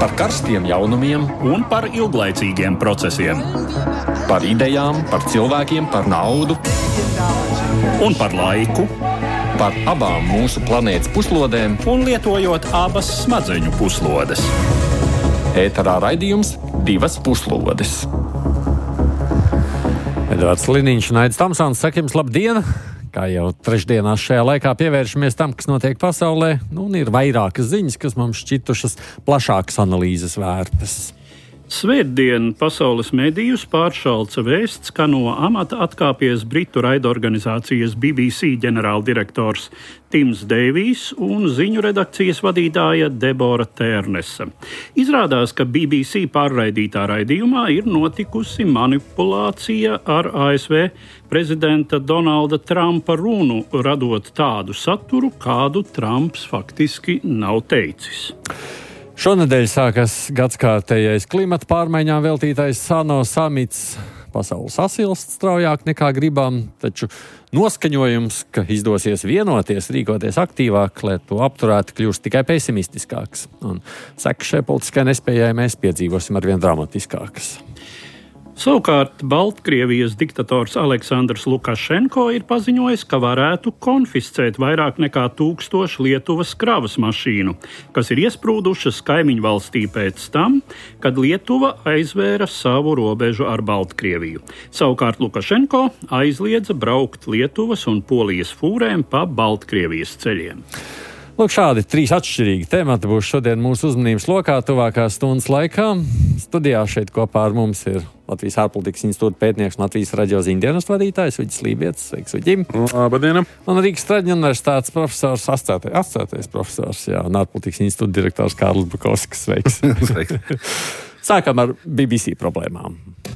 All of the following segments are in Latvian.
Par karstiem jaunumiem un par ilglaicīgiem procesiem. Par idejām, par cilvēkiem, par naudu Un par laiku. Par abām mūsu planētas puslodēm. Un lietojot abas smadzeņu puslodes. Ēterā raidījums Divas puslodes. Edvards Liniņš un Aidis Tamsons saka jums labdien! Kā jau trešdienās šajā laikā pievēršamies tam, kas notiek pasaulē, un ir vairākas ziņas, kas mums šķitušas plašākas analīzes vērtas. Svētdien pasaules medijus pāršalca vēsts, ka no amata atkāpies Britu raidorganizācijas BBC ģenerāldirektors Tims Deivijs un ziņu redakcijas vadītāja Debora Tērnese. Izrādās, ka BBC pārraidītā raidījumā ir notikusi manipulācija ar ASV prezidenta Donalda Trumpa runu, radot tādu saturu, kādu Trumps faktiski nav teicis. Šonedēļ sākas gadskārtējais klimata pārmaiņām veltītais ANO samits. Pasaule sasilst straujāk nekā gribam, taču noskaņojums, ka izdosies vienoties, rīkoties aktīvāk, lai to apturētu, kļūst tikai pesimistiskāks. Un sekas šai politiskai nespējai mēs piedzīvosim arvien dramatiskākas. Savukārt Baltkrievijas diktators Aleksandrs Lukašenko ir paziņojis, ka varētu konfiscēt vairāk nekā 1000 Lietuvas kravas mašīnu, kas ir iesprūdušas kaimiņu valstī pēc tam, kad Lietuva aizvēra savu robežu ar Baltkrieviju. Savukārt Lukašenko aizliedza braukt Lietuvas un Polijas fūrēm pa Baltkrievijas ceļiem. Lūk, šādi 3 atšķirīgi temati būs šodien mūsu uzmanības lokā tuvākās stundas laikā. Studijā šeit kopā ar mums ir Latvijas ārpolitikas institūta pētnieks un Latvijas radio ziņdienas vadītājs Viģis Lībietis. Sveiks, Viģim! Labdien! Un Rīgas Traģiņu universitātes profesors, asociētais profesors, un ārpolitikas institūta direktors Kārlis Bukovskis. Sveiks! Sveiks! Sākam ar BBC problēmām.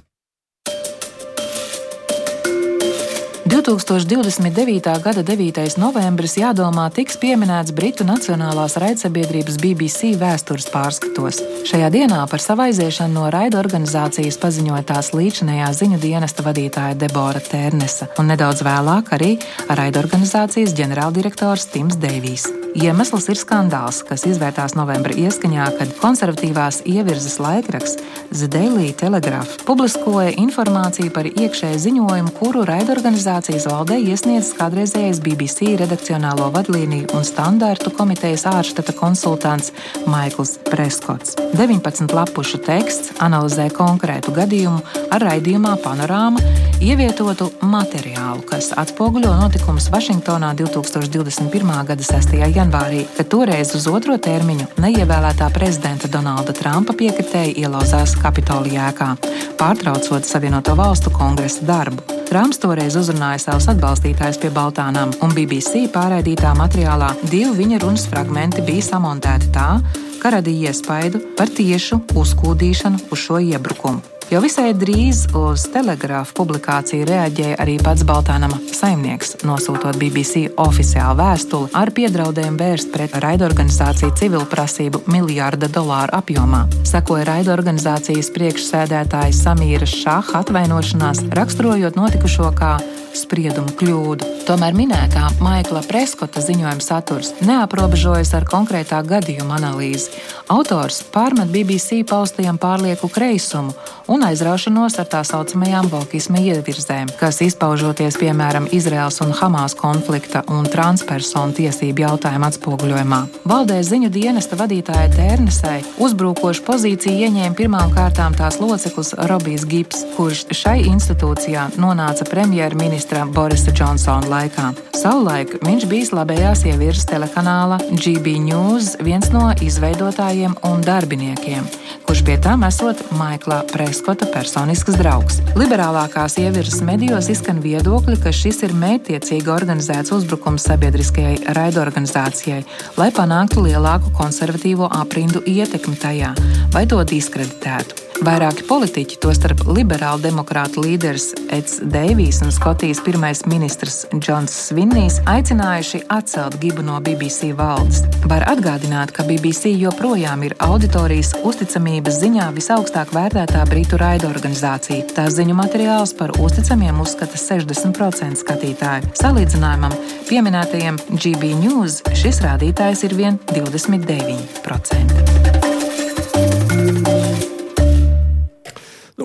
2029. gada 9. novembris jādomā tiks pieminēts Britu nacionālās raidsabiedrības BBC vēstures pārskatos. Šajā dienā par savu aiziešanu no raidorganizācijas paziņoja tās līdzinējā ziņu dienesta vadītāja Debora Tērnese, un nedaudz vēlāk arī raidorganizācijas ģenerāldirektors Tims Deivijs. Iemesls ir skandāls, kas izvērtās novembra ieskaņā, kad konservatīvās ievirzes laikraksts The Daily Telegraph publiskoja informāciju par iekšēju ziņojumu, kuru raidorganizācijas valdē iesniedz kādreizējais BBC redakcionālo vadlīniju un standartu komitejas ārštata konsultants Maikls Preskots. 19 lapušu teksts analizē konkrētu gadījumu ar raidījumā Panorāma ievietotu materiālu, kas atspoguļo notikumus Vašingtonā 2021. gada 6. janvārī, kad toreiz uz otro termiņu neievēlētā prezidenta Donalda Trumpa piekritēji ielauzās Kapitolija ēkā, pārtraucot Savienoto Valstu kongresa darbu. Trumps toreiz uzrunāja savus atbalstītājus pie Baltānām, un BBC pārraidītā materiālā 2 viņa runas fragmenti bija samontēti tā, ka radīja iespaidu par tiešu uzkūdīšanu uz šo iebrukumu. Jau visai drīz uz Telegrāfa publikāciju reaģēja arī pats Baltānama saimnieks, nosūtot BBC oficiālu vēstuli ar piedraudējumu vērst pret raidorganizāciju civilu prasību $1 miljārda apjomā. Sekoja raidorganizācijas priekšsēdētāja Samīra Šaha atvainošanās, raksturojot notikušo kā spriedumu kļūdu. Tomēr minētā Maikla Preskota ziņojuma saturs neaprobežojas ar konkrētā gadījuma analīzi. Autors pārmet BBC paustajam pārlieku kreisumu un aizraušanos ar tā saucamajām vokisma ievirzēm, kas izpaužoties piemēram Izraels un Hamas konflikta un transpersonu tiesību jautājumu atspoguļojumā. Valdē ziņu dienesta vadītāja Tērnesei uzbrukošu pozīciju ieņēma pirmām kārtām tās loceklis Robijs Gibbs, kurš šai institūcijā nonāca premjerministra Borisa Džonsona laikā. Savulaik viņš bijis labējās ievirzes telekanāla GB News viens no izveidotājiem un darbiniekiem, kurš pie tam esot Maikla Preskota personisks draugs. Liberālākās ievirzes medijos izskan viedokļi, ka šis ir mērķtiecīgi organizēts uzbrukums sabiedriskajai raidorganizācijai, lai panāktu lielāku konservatīvo aprindu ietekmi tajā vai to diskreditētu. Vairāki politiķi, tostarp liberālu demokrātu līderis Eds Deivijs un Skotijas pirmais ministrs Džons Svinnijs, aicinājuši atcelt Gibu no BBC valdes. Var atgādināt, ka BBC joprojām ir auditorijas uzticamības ziņā visaugstāk vērtētā britu raidorganizācija. Tās ziņu materiāls par uzticamiem uzskata 60% skatītāju. Salīdzinājumam pieminētajiem GB News šis rādītājs ir vien 29%.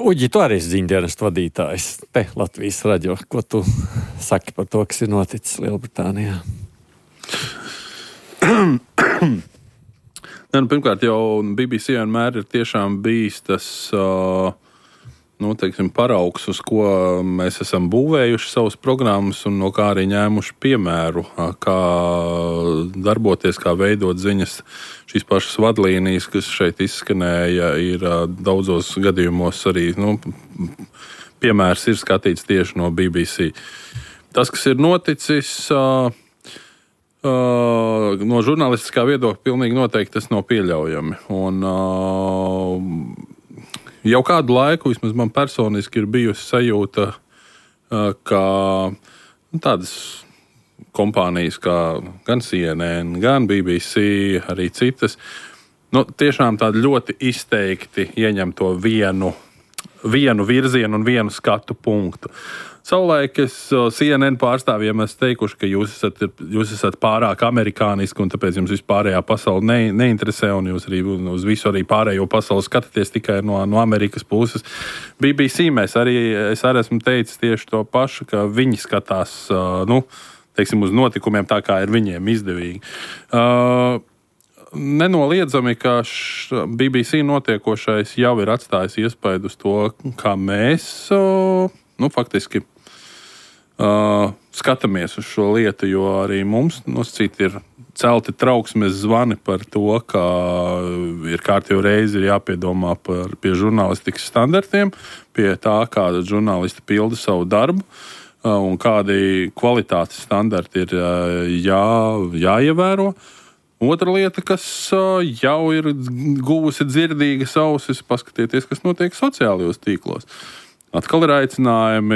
Uģi, tu arī esi ziņdienestu vadītājs. Te Latvijas radio. Ko tu saki par to, kas ir noticis Lielbritānijā? Pirmkārt, jau BBC vienmēr ir tiešām bijis tas paraugs, uz ko mēs esam būvējuši savus programmas un no kā arī ņēmuši piemēru, kā darboties, kā veidot ziņas. Šīs pašas vadlīnijas, kas šeit izskanēja, ir daudzos gadījumos arī piemērs ir skatīts tieši no BBC. Tas, kas ir noticis, no žurnālistiskā viedokļa pilnīgi noteikti tas nav pieļaujami. Un jau kādu laiku, vismaz man personiski, ir bijusi sajūta, ka tādas kompānijas kā gan CNN, gan BBC, arī citas, tiešām tādi ļoti izteikti ieņem to vienu virzienu un vienu skatu punktu. Savulaik es CNN pārstāvjiem esmu teikuši, ka jūs esat pārāk amerikāniski un tāpēc jums vispārējā pasaule neinteresē un jūs arī uz visu arī pārējo pasauli skatāties tikai no Amerikas puses. BBC es arī esmu teicis tieši to pašu, ka viņi skatās, uz notikumiem tā, kā ir viņiem izdevīgi. Nenoliedzami, ka BBC notiekošais jau ir atstājis iespaidu uz to, kā mēs faktiski skatāmies uz šo lietu, jo arī mums nosacīti ir celti trauksmes zvani par to, ka ir kārtīgi reizi ir jāpiedomā pie žurnālistikas standartiem, pie tā, kāda žurnālisti pilda savu darbu un kādi kvalitātes standarti ir jāievēro. Otra lieta, kas jau ir guvusi dzirdīgas ausis, paskatieties, kas notiek sociālajos tīklos. Atkal ir aicinājumi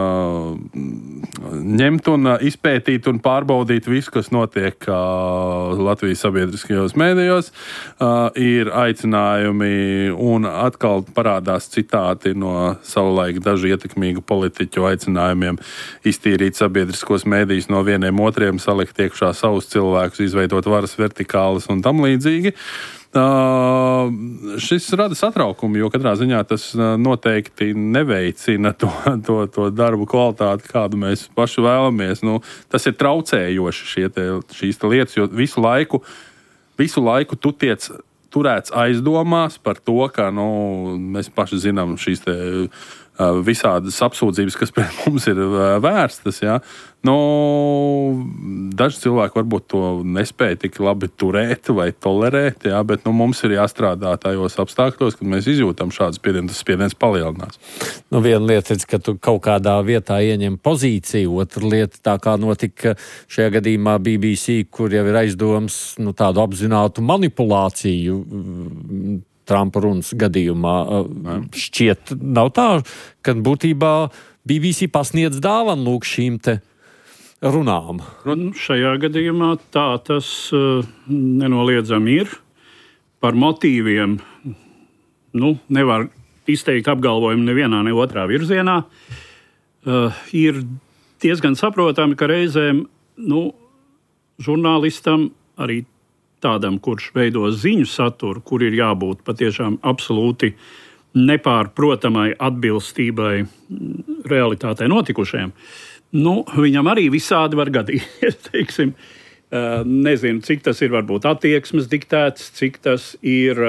ņemt un izpētīt un pārbaudīt visu, kas notiek Latvijas sabiedriskajos mēdījos. Ir aicinājumi un atkal parādās citāti no savulaik dažu ietekmīgu politiķu aicinājumiem iztīrīt sabiedriskos mēdījus no vieniem otriem, salikt iekšā savus cilvēkus, izveidot varas vertikālas un tam līdzīgi. Šis rada satraukumu, jo katrā ziņā tas noteikti neveicina to darbu kvalitāti, kādu mēs paši vēlamies. Tas ir traucējoši šīs lietas, jo visu laiku tu tiec turēts aizdomās par to, ka mēs paši zinām šīs visādas apsūdzības, kas pret mums ir vērstas. Ja? Daži cilvēki varbūt to nespēja tik labi turēt vai tolerēt, ja? Bet mums ir jāstrādā tajos apstākļos, kad mēs izjūtam šādu spiedienu, tas spiediens palielinās. Viena lieta ir, ka tu kaut kādā vietā ieņem pozīciju, otra lieta tā kā notika šajā gadījumā BBC, kur jau ir aizdoms tādu apzinātu manipulāciju Trumpa runas gadījumā. Šķiet, nav tā, ka būtībā BBC pasniedz dāvanu šīm te runām. Šajā gadījumā tā tas nenoliedzami ir. Par motīviem nevar izteikt apgalvojumu nevienā, ne otrā virzienā. Ir diezgan saprotami, ka reizēm žurnālistam arī tādam, kurš veido ziņu saturu, kur ir jābūt patiešām absolūti nepārprotamai atbilstībai realitātei notikušajiem. Viņam arī visādi var gadīties, teiksim. Nezinu, cik tas ir varbūt attieksmes diktēts, cik tas ir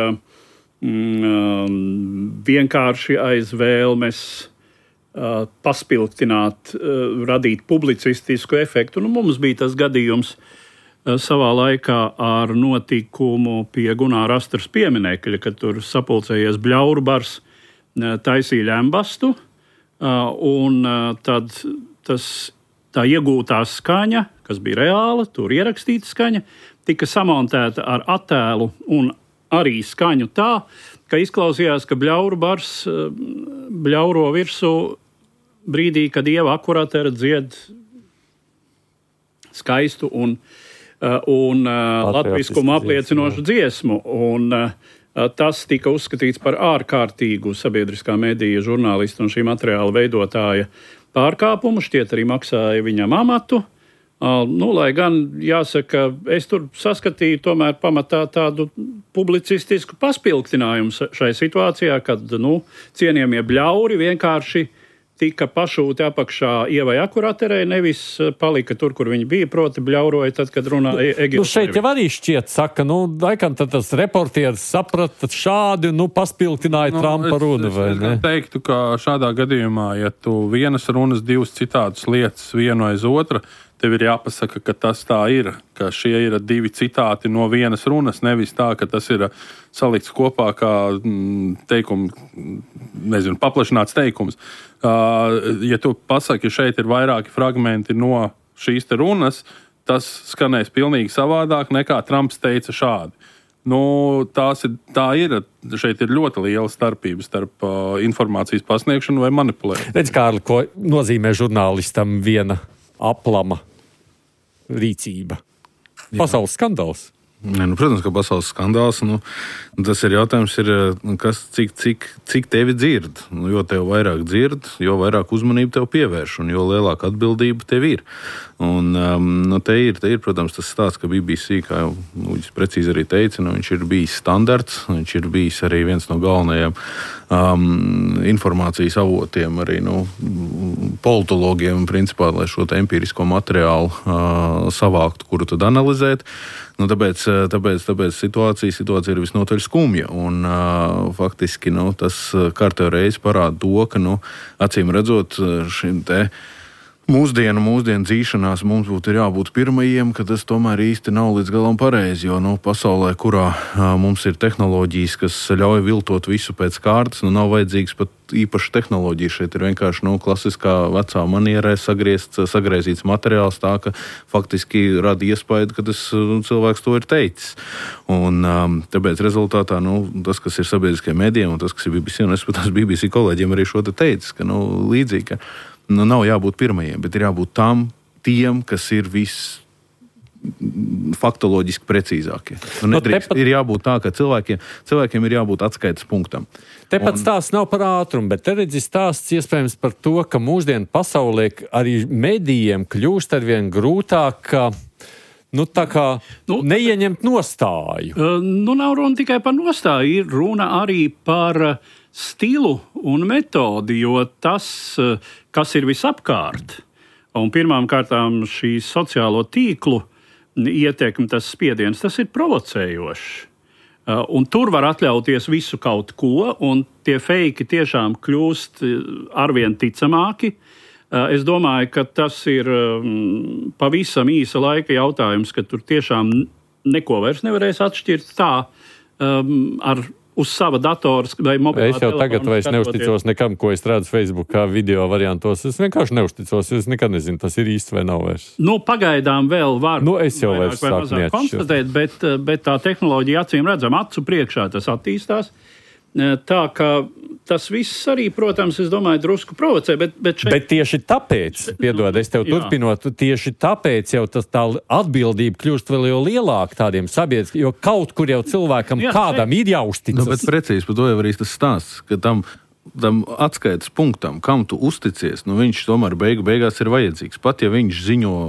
vienkārši aiz vēlmes paspilgtināt, radīt publicistisku efektu. Mums bija tas gadījums savā laikā ar notikumu pie Gunāra Astras pieminekļa, kad tur sapulcējies bļauru bars, taisīja ļembastu, un tad tā iegūtā skaņa, kas bija reāla, tur ierakstīta skaņa, tika samontēta ar attēlu un arī skaņu tā, ka izklausījās, ka bļauru bars bļauro virsū brīdī, kad Ieva Akurātera dzied skaistu un latviskumu apliecinošu dziesmu. Un tas tika uzskatīts par ārkārtīgu sabiedriskā mediju žurnālistu un šī materiāla veidotāja pārkāpumu. Šķiet arī maksāja viņam amatu. Lai gan, jāsaka, es tur saskatīju tomēr pamatā tādu publicistisku paspilgtinājumu šai situācijā, kad, cienījamie bļauri vienkārši tika pašūti apakšā Ievai Akuraterei, nevis palika tur, kur viņi bija, proti bļauroja tad, kad runāja Egils. Šeit jau arī šķiet, saka, laikam tad tas reportieris saprata šādi, paspilgtināja Trumpa runu, vai ne? Es teiktu, ka šādā gadījumā, ja tu vienas runas divas citātas lietas vienu aiz otra, tev ir jāpasaka, ka tas tā ir, ka šie ir divi citāti no vienas runas, nevis tā, ka tas ir salikts kopā kā paplašināts teikums. Ja tu pasaki, šeit ir vairāki fragmenti no šīs te runas, tas skanēs pilnīgi savādāk nekā Trumps teica šādi. Šeit ir ļoti liela starpība starp informācijas pasniegšanu vai manipulēšanu. Redz, Kārli, ko nozīmē žurnālistam viena aplama rīcība? Pasaules skandāls. Protams, ka pasaules skandāls. Tas ir jautājums, cik tevi dzird. Jo tev vairāk dzird, jo vairāk uzmanību tev pievērš un jo lielāka atbildība tev ir. Te ir, protams, tas stāsts, ka BBC, kā jau Uģis precīzi arī teica, viņš ir bijis standarts, viņš ir bijis arī viens no galvenajiem informācijas avotiem, arī politologiem, principā, lai šo te empirisko materiālu savāktu, kuru tad analizēt. Tāpēc situācija ir visnotaļ skumja. Un faktiski tas kārtējo reizi parāda to, ka acīm redzot šim te mūsdienu dzīšanās mums būtu jābūt pirmajiem, ka tas tomēr īsti nav līdz galam pareizi, jo pasaulē, kurā mums ir tehnoloģijas, kas ļauj viltot visu pēc kārtas, nav vajadzīgs pat īpaši tehnoloģija. Šeit ir vienkārši klasiskā vecā manierē sagriezīts materiāls tā, ka faktiski rada iespēju, ka tas cilvēks to ir teicis. Un tāpēc rezultātā tas, kas ir sabiedriskajiem medijiem un tas, kas ir BBC, un es pat tās BBC kolēģiem arī šo te teicis, ka līdzīgi, ka nav jābūt pirmajiem, bet ir jābūt tiem, kas ir faktoloģiski precīzākie. Ir jābūt tā, ka cilvēkiem ir jābūt atskaites punktam. Tepat stāsts nav par ātrumu, bet te redzi stāsts iespējams par to, ka mūsdienu pasaulē arī medijiem kļūst arvien grūtāk neieņemt nostāju. Nav runa tikai par nostāju, ir runa arī par stilu un metodi, jo tas, kas ir visapkārt, un pirmām kārtām šī sociālo tīklu ietekme, tas spiediens, tas ir provocējošs. Un tur var atļauties visu kaut ko, un tie feiki tiešām kļūst arvien ticamāki. Es domāju, ka tas ir pavisam īsa laika jautājums, ka tur tiešām neko vairs nevarēs atšķirt tā ar uz sava datora vai mobilā telefona. Es jau tagad vairs neusticos nekam, ko es redzu Facebookā video variantos. Es vienkārši neusticos, es nekad nezinu, tas ir īsti vai nav vairs. Pagaidām vēl var es jau vairs sāku konstatēt, bet tā tehnoloģija acīm redzam acu priekšā tas attīstās. Tā ka tas viss arī, protams, es domāju, drusku provocē, bet tieši tāpēc, piedod, es tev turpinot, tieši tāpēc jau tā atbildība kļūst vēl jau lielāka tādiem sabiedriskiem, jo kaut kur jau cilvēkam kādam ir jāuzticas. Bet precīzi par to jau arī tas stāsts, ka tam atskaites punktam, kam tu uzticies, viņš tomēr beigās ir vajadzīgs. Pat ja viņš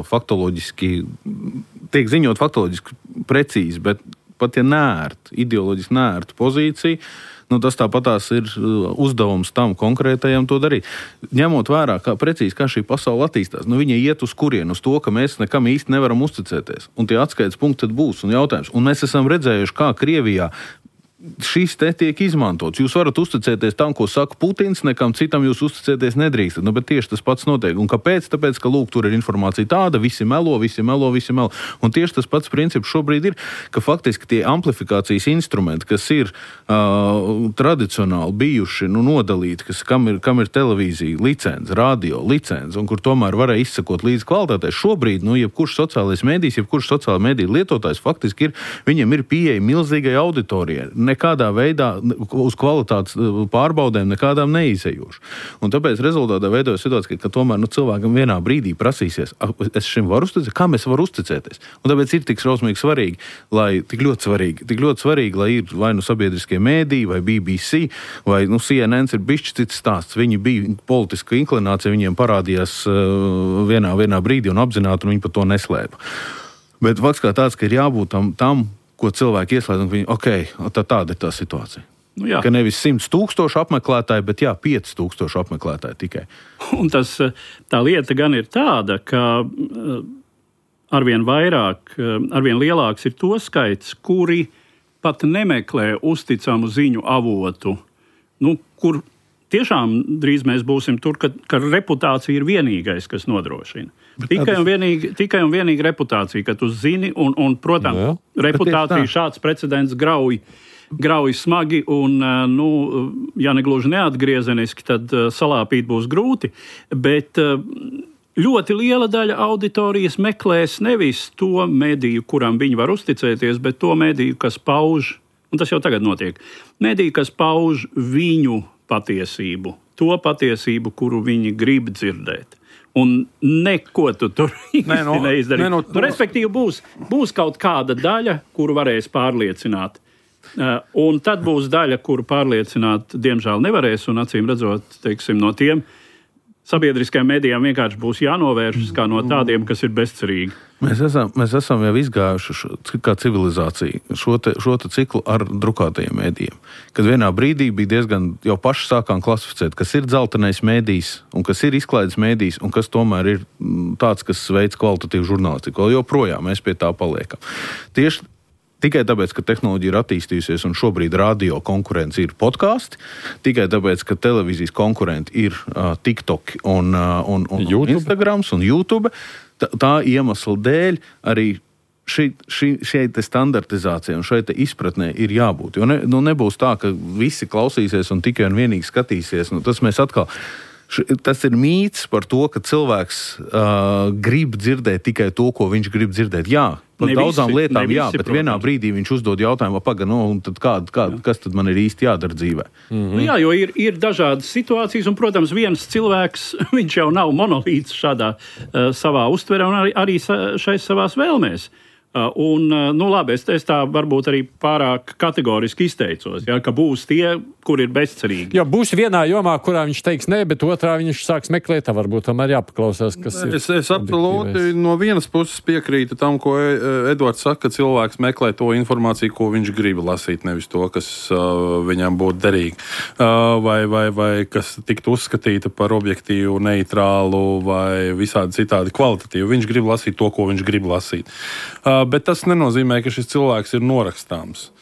tiek ziņot faktoloģiski precīzi, bet pat ja ideoloģiski nērta pozīcija, tas tāpatās ir uzdevums tam konkrētajam to darīt. Ņemot vērā, kā šī pasaule attīstās, viņa iet uz kurienu, uz to, ka mēs nekam īsti nevaram uzticēties. Un tie atskaites punkti tad būs un jautājums. Un mēs esam redzējuši, kā Krievijā šis te tiek izmantots. Jūs varat uzticēties tam, ko saka Putins, nekam citam jūs uzticēties nedrīkstat. Bet tieši tas pats notiek. Un kāpēc? Tāpēc, ka tur ir informācija tāda, visi melo. Un tieši tas pats princips šobrīd ir, ka faktiski tie amplifikācijas instrumenti, kas ir tradicionāli bijuši nodalīti, kam ir televīzija, licence, radio, licence, un kur tomēr varēja izsekot līdz kvalitātei. Šobrīd, jebkurš sociālais medijs, jebkurš sociālais mediju lietotājs faktiski viņam ir pieeja milzīgai auditorijai. nekādā veidā uz kvalitātes pārbaudēm nekādām neizējoši. Un tāpēc rezultātā veidojas situācija, ka tomēr cilvēkam vienā brīdī prasīsies, es šim varu uzticēt, kam es varu uzticēties. Un tāpēc ir tik šausmīgi svarīgi, tik ļoti svarīgi, lai ir vai sabiedriskie mēdīji, vai BBC, vai CNN ir bišķi cits stāsts. Viņi bija politiska inklinācija, viņiem parādījās vienā brīdī un apzināti, un viņi par to neslēpa. Bet fakts kā tāds, ka ir jābūt tam, ko cilvēki ieslēdz, un viņi, tāda ir tā situācija. Ka nevis 100,000 apmeklētāji, bet 5,000 apmeklētāji tikai. Un tā lieta gan ir tāda, ka arvien lielāks ir to skaits, kuri pat nemeklē uzticamu ziņu avotu, kur tiešām drīz mēs būsim tur, ka reputācija ir vienīgais, kas nodrošina. Tikai un vienīgi reputācija, ka tu zini, un protams, reputācija šāds precedents grauj smagi, un, ja negluži neatgriezeniski, tad salāpīt būs grūti, bet ļoti liela daļa auditorijas meklēs nevis to mediju, kuram viņi var uzticēties, bet to mediju, kas pauž, un tas jau tagad notiek, mediju, kas pauž viņu patiesību, to patiesību, kuru viņi grib dzirdēt. Un neko tu tur neizdarīt. Respektīvi būs kaut kāda daļa, kuru varēs pārliecināt. Un tad būs daļa, kuru pārliecināt, diemžēl nevarēs, un acīm redzot, teiksim, no tiem sabiedriskajiem medijām vienkārši būs jānovēršas kā no tādiem, kas ir bezcerīgi. Mēs esam jau izgājuši kā civilizācija šo ciklu ar drukātajiem mēdījiem. Kad vienā brīdī bija diezgan jau paši sākām klasificēt, kas ir dzeltenais mēdījis un kas ir izklaides mēdījis un kas tomēr ir tāds, kas veic kvalitatīvu žurnālistiku. Joprojām mēs pie tā paliekam. Tieši tikai tāpēc, ka tehnoloģija ir attīstījusies un šobrīd radio konkurence ir podkāsti, tikai tāpēc, ka televīzijas konkurenti ir TikTok un Instagrams un YouTube, tā iemesla dēļ arī šai standartizācijai un šai izpratnē ir jābūt. Jo nebūs tā, ka visi klausīsies un tikai un vienīgi skatīsies. Tas mēs atkal... Tas ir mīts par to, ka cilvēks grib dzirdēt tikai to, ko viņš grib dzirdēt. Jā, par daudzām lietām jā, bet protams. Vienā brīdī viņš uzdod jautājumu, un tad kas tad man ir īsti jādara dzīvē? Jā, jo ir dažādas situācijas, un, protams, viens cilvēks, viņš jau nav monolīts šādā savā uztverē un arī šais savās vēlmēs. Labi, es tā varbūt arī pārāk kategoriski izteicos, ka būs tie, kur ir bezcerīgi. Jo būs vienā jomā, kurā viņš teiks nē, bet otrā viņš sāks meklēt, varbūt tomēr jāpaklausās, kas ir. Es absolūti no vienas puses piekrītu tam, ko Edvards saka, ka cilvēks meklē to informāciju, ko viņš grib lasīt, nevis to, kas viņam būtu derīgi. Vai kas tiktu uzskatīta par objektīvu, neitrālu vai visādi citādi kvalitatīvu. Viņš grib lasīt to, ko viņš grib lasīt. Bet tas nenozīmē, ka šis cilvēks ir norakstāms.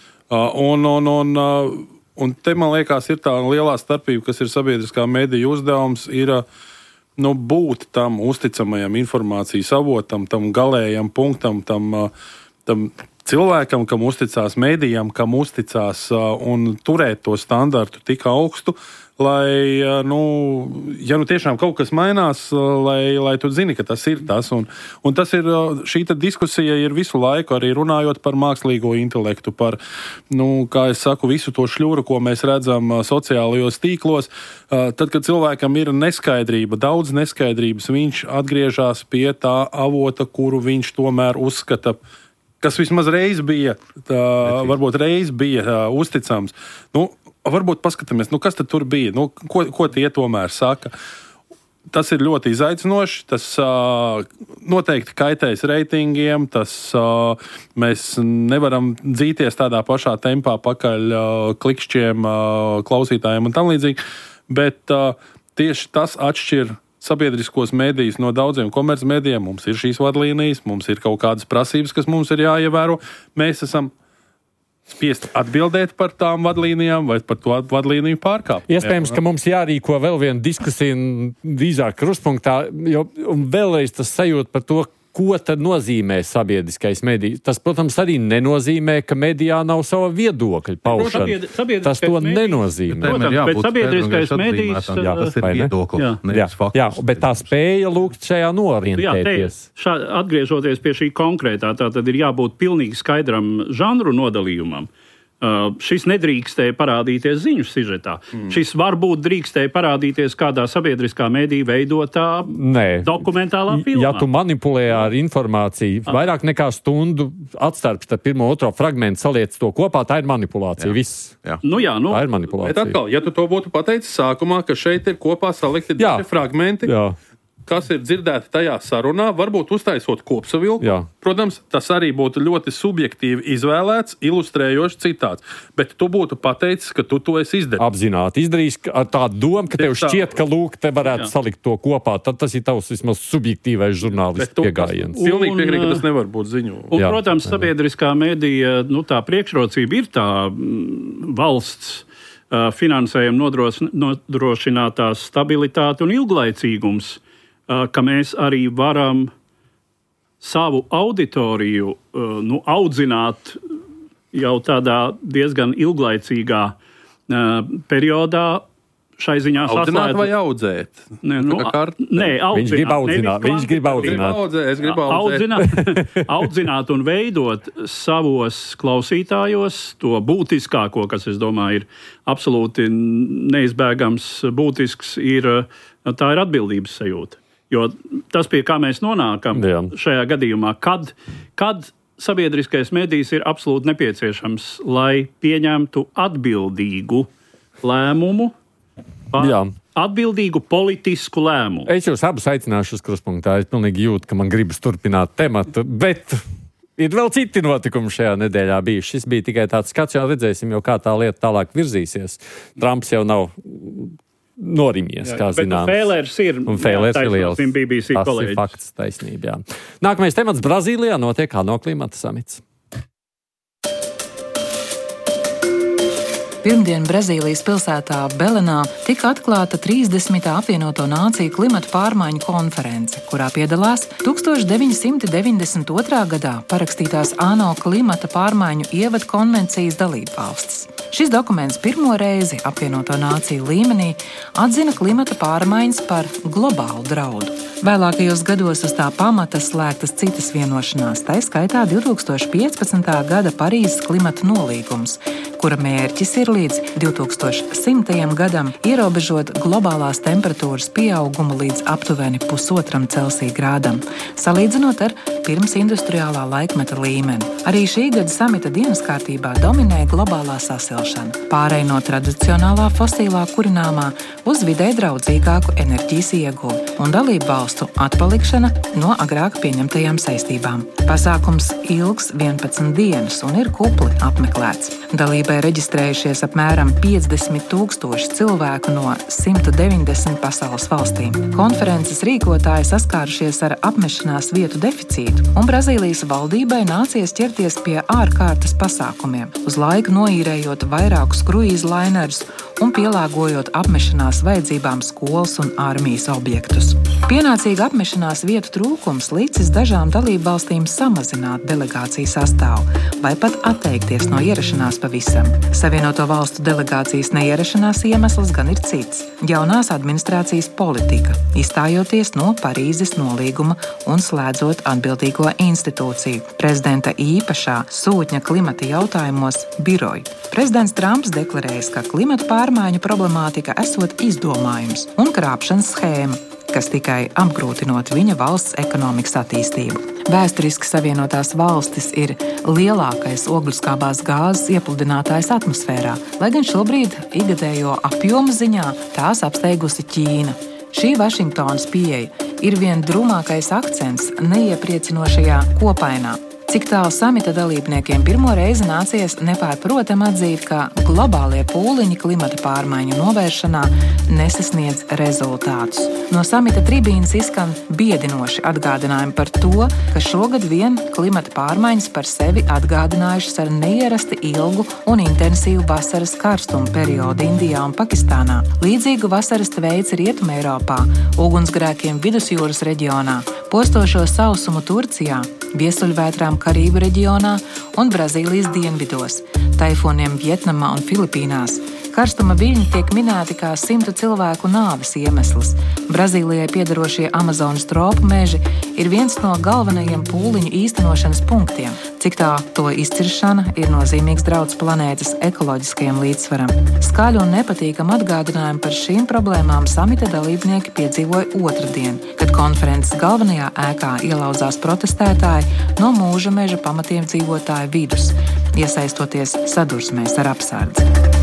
Un te, man liekas, ir tā lielā starpība, kas ir sabiedriskā mediju uzdevums, ir būt tam uzticamajam informācijas avotam, tam galējam punktam, tam cilvēkam, kam uzticās medijam, kam uzticās un turēt to standartu tik augstu, lai, ja tiešām kaut kas mainās, lai tu zini, ka tas ir tas. Un tas ir, šī diskusija ir visu laiku arī runājot par mākslīgo intelektu, par, kā es saku, visu to šļuru, ko mēs redzam sociālajos tīklos. Tad, kad cilvēkam ir neskaidrība, daudz neskaidrības, viņš atgriežas pie tā avota, kuru viņš tomēr uzskata, kas vismaz reiz bija, varbūt reiz bija uzticams. Varbūt paskatāmies, kas tad tur bija, ko tie tomēr saka. Tas ir ļoti izaicinoši, tas noteikti kaitēs reitingiem, mēs nevaram dzīties tādā pašā tempā pakaļ klikšķiem, klausītājiem un tam līdzīgi, bet tieši tas atšķir sabiedriskos medijus no daudziem komercmedijiem. Mums ir šīs vadlīnijas, mums ir kaut kādas prasības, kas mums ir jāievēro. Mēs esam spiest atbildēt par tām vadlīnijām vai par to vadlīniju pārkāpumu. Iespējams, ka mums jārīko vēl viena diskusija drīzāk krustpunktā, jo vēlreiz tas sajūt par to, ko tad nozīmē sabiedriskais medijs. Tas, protams, arī nenozīmē, ka medijā nav sava viedokļa paušana. Tas to nenozīmē. Protams, bet sabiedriskais medijs... Tas ir viedoklis, nevis fakts. Jā, bet tā spēja lūgt šajā norientēties. Atgriežoties pie šī konkrētā, tā tad ir jābūt pilnīgi skaidram žanru nodalījumam. Šis nedrīkstēja parādīties ziņu sižetā. Šis varbūt drīkstēja parādīties kādā sabiedriskā mēdī veidotā dokumentālā filmā. Ja tu manipulē ar informāciju, vairāk nekā stundu atstarps ar pirmo otro fragmentu saliec to kopā, tā ir manipulācija. Viss. Tā ir manipulācija. Bet atkal, ja tu to būtu pateicis sākumā, ka šeit ir kopā salikti divi fragmenti, kas ir dzirdēti tajā sarunā, varbūt uztaisot kopsavilku. Protams, tas arī būtu ļoti subjektīvi izvēlēts, ilustrējošs citāts. Bet tu būtu pateicis, ka tu to esi izdarījis. Apzināti izdarījis ar tādu domu, ka tev šķiet, ka lūk, te varētu salikt to kopā. Tad tas ir tavs vismaz subjektīvais žurnālists pieejams. Pilnīgi piekrīt, ka tas nevar būt ziņu. Un, protams, sabiedriskā mēdīja, tā priekšrocība ir tā valsts finansējuma nodrošinātā stabilitāte un ilglaicīgums, ka mēs arī varam savu auditoriju audzināt jau tādā diezgan ilglaicīgā periodā. Šai ziņā audzināt vai audzēt? Viņš grib audzināt. Audzināt un veidot savos klausītājos to būtiskāko, kas, es domāju, ir absolūti neizbēgams, būtisks, tā ir atbildības sajūta. Jo tas, pie kā mēs nonākam šajā gadījumā, kad sabiedriskais medijs ir absolūti nepieciešams, lai pieņemtu atbildīgu lēmumu, atbildīgu politisku lēmumu. Es jūs abus aicināšu uz kruspunktā. Es pilnīgi jūtu, ka man gribas turpināt tematu, bet ir vēl citi notikumi šajā nedēļā bijuši. Šis bija tikai tāds skats, jau redzēsim, kā tā lieta tālāk virzīsies. Trumps jau nav norimies, kā zināms. Un Fēlers ir liels. BBC tas kolēģis. Ir fakts, taisnība, Nākamais temats Brazīlijā notiek ANO klimata samits. Pirmdien Brazīlijas pilsētā Belenā tika atklāta 30. apvienoto nāciju klimata pārmaiņu konference, kurā piedalās 1992. gadā parakstītās ANO klimata pārmaiņu ievadu konvencijas dalībvalstis. Šis dokuments pirmo reizi apvienoto nāciju līmenī atzina klimata pārmaiņas par globālu draudu. Vēlākajos gados uz tā pamata slēgtas citas vienošanās, tā skaitā 2015. gada Parīzes klimata nolīgums, kura mērķis ir līdz 2100. gadam ierobežot globālās temperatūras pieaugumu līdz aptuveni 1,5 Celsija grādam, salīdzinot ar pirmsindustriālā laikmeta līmeni. Arī šī gada samita dienas kārtībā dominē globālā sasilšana, pārēj no tradicionālā fosilā kurināmā uz vidē draudzīgāku enerģijas ieguvi un dalību valstu atpalikšana no agrāk pieņemtajām saistībām. Pasākums ilgs 11 dienas un ir kupli apmeklēts. Dalībai reģistrējušies apmēram 50,000 cilvēku no 190 pasaules valstīm. Konferences rīkotāji saskārušies ar apmešanās vietu deficītu, un Brazīlijas valdībai nācies ķerties pie ārkārtas pasākumiem, uz laiku noīrējot vairākus kruīzu lainerus un pielāgojot apmešanās vajadzībām skolas un armijas objektus. Pienācīga apmešanās vietu trūkums licis dažām dalību valstīm samazināt delegāciju sastāvu vai pat atteikties no ierašanās pavisam. Savienoto valstu delegācijas neierašanās iemesls gan ir cits – jaunās administrācijas politika, izstājoties no Parīzes nolīguma un slēdzot atbildīgo institūciju – prezidenta īpašā sūtņa klimata jautājumos biroju. Prezidents Trumps deklarējis, ka klimata pārmaiņu problemātika esot izdomājums un krāpšanas schēma, kas tikai apgrūtinot viņa valsts ekonomikas attīstību. Vēsturiski Savienotās valstis ir lielākais ogļuskābās gāzes iepludinātājs atmosfērā, lai gan šobrīd ikgadējo apjomu ziņā tās apsteigusi Ķīna. Šī Vašingtonas pieeja ir vien drūmākais akcents neiepriecinošajā kopainā. Cik tālu samita dalībniekiem pirmo reizi nācies nepārprotam atzīt, ka globālie pūliņi klimata pārmaiņu novēršanā nesasniedz rezultātus. No samita tribīnes izskan biedinoši atgādinājumi par to, ka šogad vien klimata pārmaiņas par sevi atgādinājušas ar neierasti ilgu un intensīvu vasaras karstumu periodu Indijā un Pakistānā. Līdzīgu vasaras veids Rietumē Eiropā, ugunsgrēkiem Vidusjūras reģionā, postošo sausumu Turcijā, viesuļvētrām Karību reģionā un Brazīlijas dienvidos, taifūniem Vietnamā un Filipīnās, kā Karstuma viļņi tiek minēti kā 100 cilvēku nāves iemesls. Brazīlijai piedarošie Amazonas tropu meži ir viens no galvenajiem pūliņu īstenošanas punktiem. Cik tā to izciršana ir nozīmīgs drauds planētas ekoloģiskajam līdzsvaram. Skaļu un nepatīkamu atgādinājumu par šīm problēmām samita dalībnieki piedzīvoja otrdien, kad konferences galvenajā ēkā ielaudzās protestētāji no mūža meža pamatiem dzīvotāju vidus, iesaistoties sadursmēs ar apsardzi.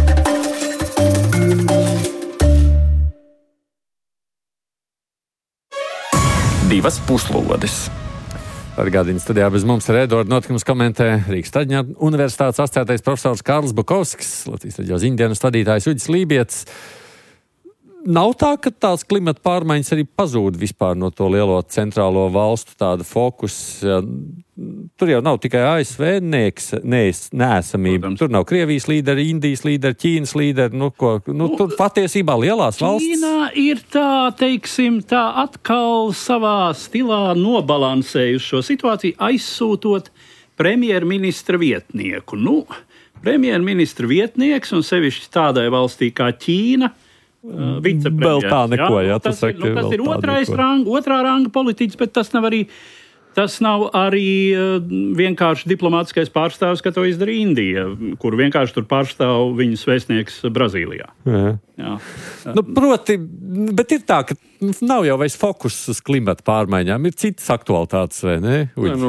Divas puslodes. Atgādina studijā bez mums ir Edvards notikums komentē Rīgas Traģiņu universitātes asociētais profesors Kārlis Bukovskis, Latvijas radio ziņdienas vadītājs Uģis Lībietis. Nav tā, ka tās klimata pārmaiņas arī pazūd vispār no to lielo centrālo valstu tāda fokus. Tur jau nav tikai ASV neesamība. Tur nav Krievijas līderi, Indijas līderi, Ķīnas līderi. Tur patiesībā lielās valsts. Ķīna ir tā atkal savā stilā nobalansējuši šo situāciju, aizsūtot premjerministra vietnieku. Premjerministra vietnieks un sevišķi tādai valstī kā Ķīna. Vēl tā neko, tas ir otrā ranga politiķis, bet tas nav arī vienkārši diplomātiskais pārstāvs, ka to izdarīja Indija, kur vienkārši tur pārstāv viņas vēstnieks Brazīlijā. Jā. Proti, bet ir tā, ka nav jau vairs fokus uz klimata pārmaiņām, ir citas aktualitātes, vai ne?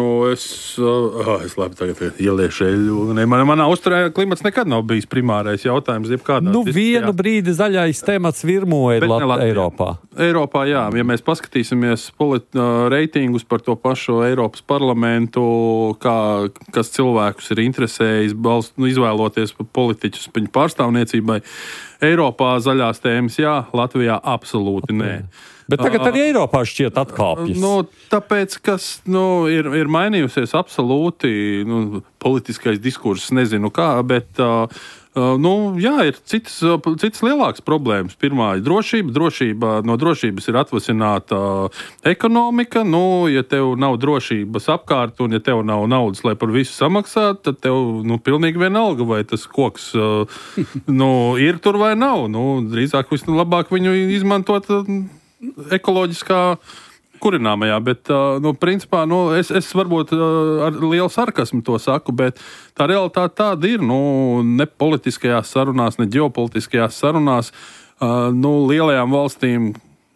Es labi tagad ieliešu eļu. Manā uzturē klimats nekad nav bijis primārais jautājums. Vienu brīdi zaļais temats virmoja Eiropā. Eiropā, jā. Ja mēs paskatīsimies reitingus par to pašu Eiropas parlamentu, kas cilvēkus ir interesējis izvēloties politiķus viņu pārstāvniecībai, Eiropā zaļās tēmas jā, Latvijā absolūti nē. Bet tagad arī Eiropā šķiet atkāpjas. Tāpēc, kas ir mainījusies absolūti politiskais diskurss, nezinu kā, bet ir citas lielākas problēmas. Pirmā ir drošība. No drošības ir atvasināta ekonomika. Ja tev nav drošības apkārt un ja tev nav naudas, lai par visu samaksātu, tad tev pilnīgi vienalga, vai tas koks ir tur vai nav. Drīzāk vislabāk viņu izmantot ekoloģiskā kurināmajā, bet, principā, es varbūt ar lielu sarkasmu to saku, bet tā realitāte tāda ir, ne politiskajās sarunās, ne ģeopolitiskajās sarunās, lielajām valstīm,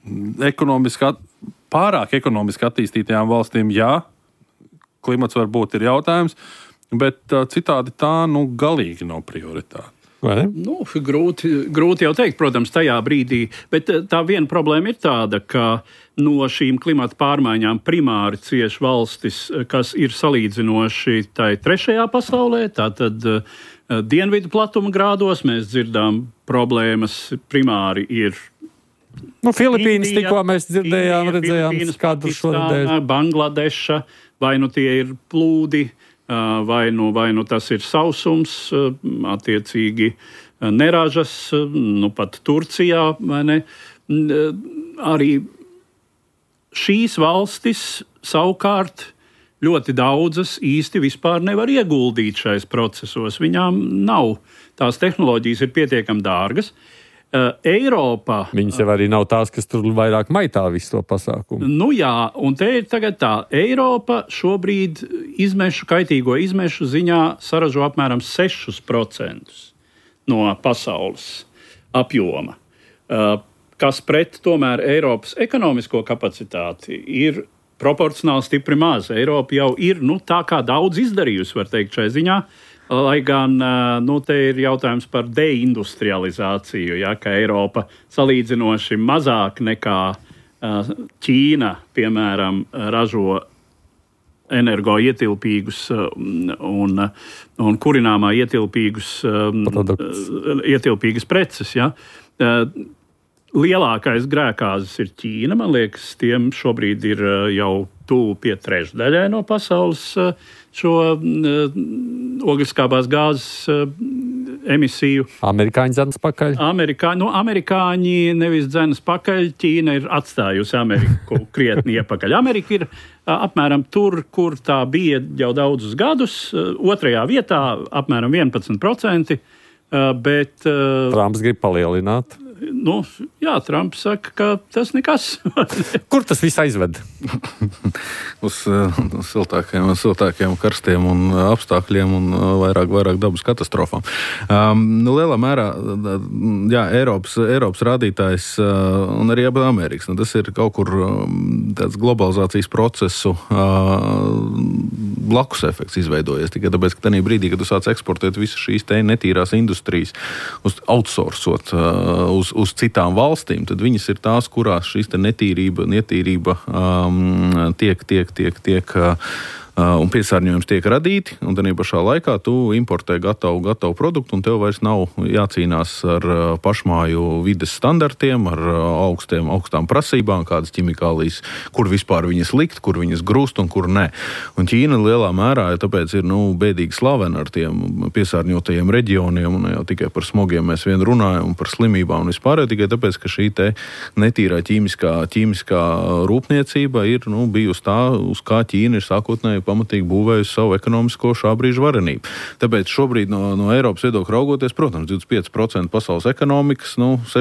pārāk ekonomiski attīstītajām valstīm, jā, klimats varbūt ir jautājums, bet citādi tā, galīgi nav prioritāte. Grūti jau teikt, protams, tajā brīdī, bet tā viena problēma ir tāda, ka no šīm klimata pārmaiņām primāri cieši valstis, kas ir salīdzinoši tai trešajā pasaulē, tātad dienvidu platuma grādos mēs dzirdām problēmas primāri ir Filipīnas tikko mēs dzirdējām, redzējām skadru šodien. Bangladeša, vai tie ir plūdi, vai tas ir sausums, attiecīgi neražas, pat Turcijā, vai ne? Arī šīs valstis savukārt ļoti daudzas īsti vispār nevar ieguldīt šais procesos. Viņām nav, tās tehnoloģijas ir pietiekami dārgas. Eiropā. Viņas jau arī nav tās, kas tur vairāk maitā visu to pasākumu. Un te ir tagad tā. Eiropa šobrīd kaitīgo izmešu ziņā saražo apmēram 6% no pasaules apjoma, kas pret tomēr Eiropas ekonomisko kapacitāti ir proporcionāli stipri maz. Eiropa jau ir tā kā daudz izdarījusi, var teikt, šai ziņā. Lai gan te ir jautājums par deindustrializāciju, ka Eiropa salīdzinoši mazāk nekā Ķīna, piemēram, ražo energoietilpīgus un kurināmā ietilpīgas preces. Ja? Lielākais grēkāzis ir Ķīna, man liekas, tiem šobrīd ir jau tuvu pie trešdaļai no pasaules šo ogleskābās gāzes emisiju. Amerikāņi dzenas pakaļ? Amerikāņi nevis dzenas pakaļ, Ķīna ir atstājusi Ameriku krietni iepakaļ. Amerika ir apmēram tur, kur tā bija jau daudzus gadus, otrajā vietā apmēram 11%. Bet Trumps grib palielināt. Jā, Trumps saka, ka tas nekas. Kur tas viss aizved? Uz siltākiem, karstiem un apstākļiem un vairāk dabas katastrofām. Lielā mērā, jā, Eiropas rādītājs un arī Amerikas. Tas ir kaut kur tāds globalizācijas procesu blakus efekts izveidojies. Tikai tāpēc, ka tajā brīdī, kad tu sāc eksportēt visas šīs te netīrās industrijas, outsourcot uz citām valstīm, tad viņas ir tās, kurās šīs te netīrība tiek un piesārņojums tiek radīti, un tad pašā laikā tu importē gatavu produktu, un tev vairs nav jācīnās ar pašmāju vides standartiem, ar augstām prasībām, kādas ķimikālijas, kur vispār viņas likt, kur viņas grūst un kur nē. Un Ķīna lielā mērā tāpēc ir bēdīgi slavena ar tiem piesārņotajiem reģioniem, un jau tikai par smogiem mēs vien runājam, un par slimībām un vispār, tikai tāpēc, ka šī te netīrā ķīmiskā rūpniecība ir bijusi tā, uz kā Ķīna ir sākotnēji pamatīgi būvējusi savu ekonomisko šā brīža varenību. Tāpēc šobrīd no Eiropas viedokļa raugoties, protams, 25% pasaules ekonomikas,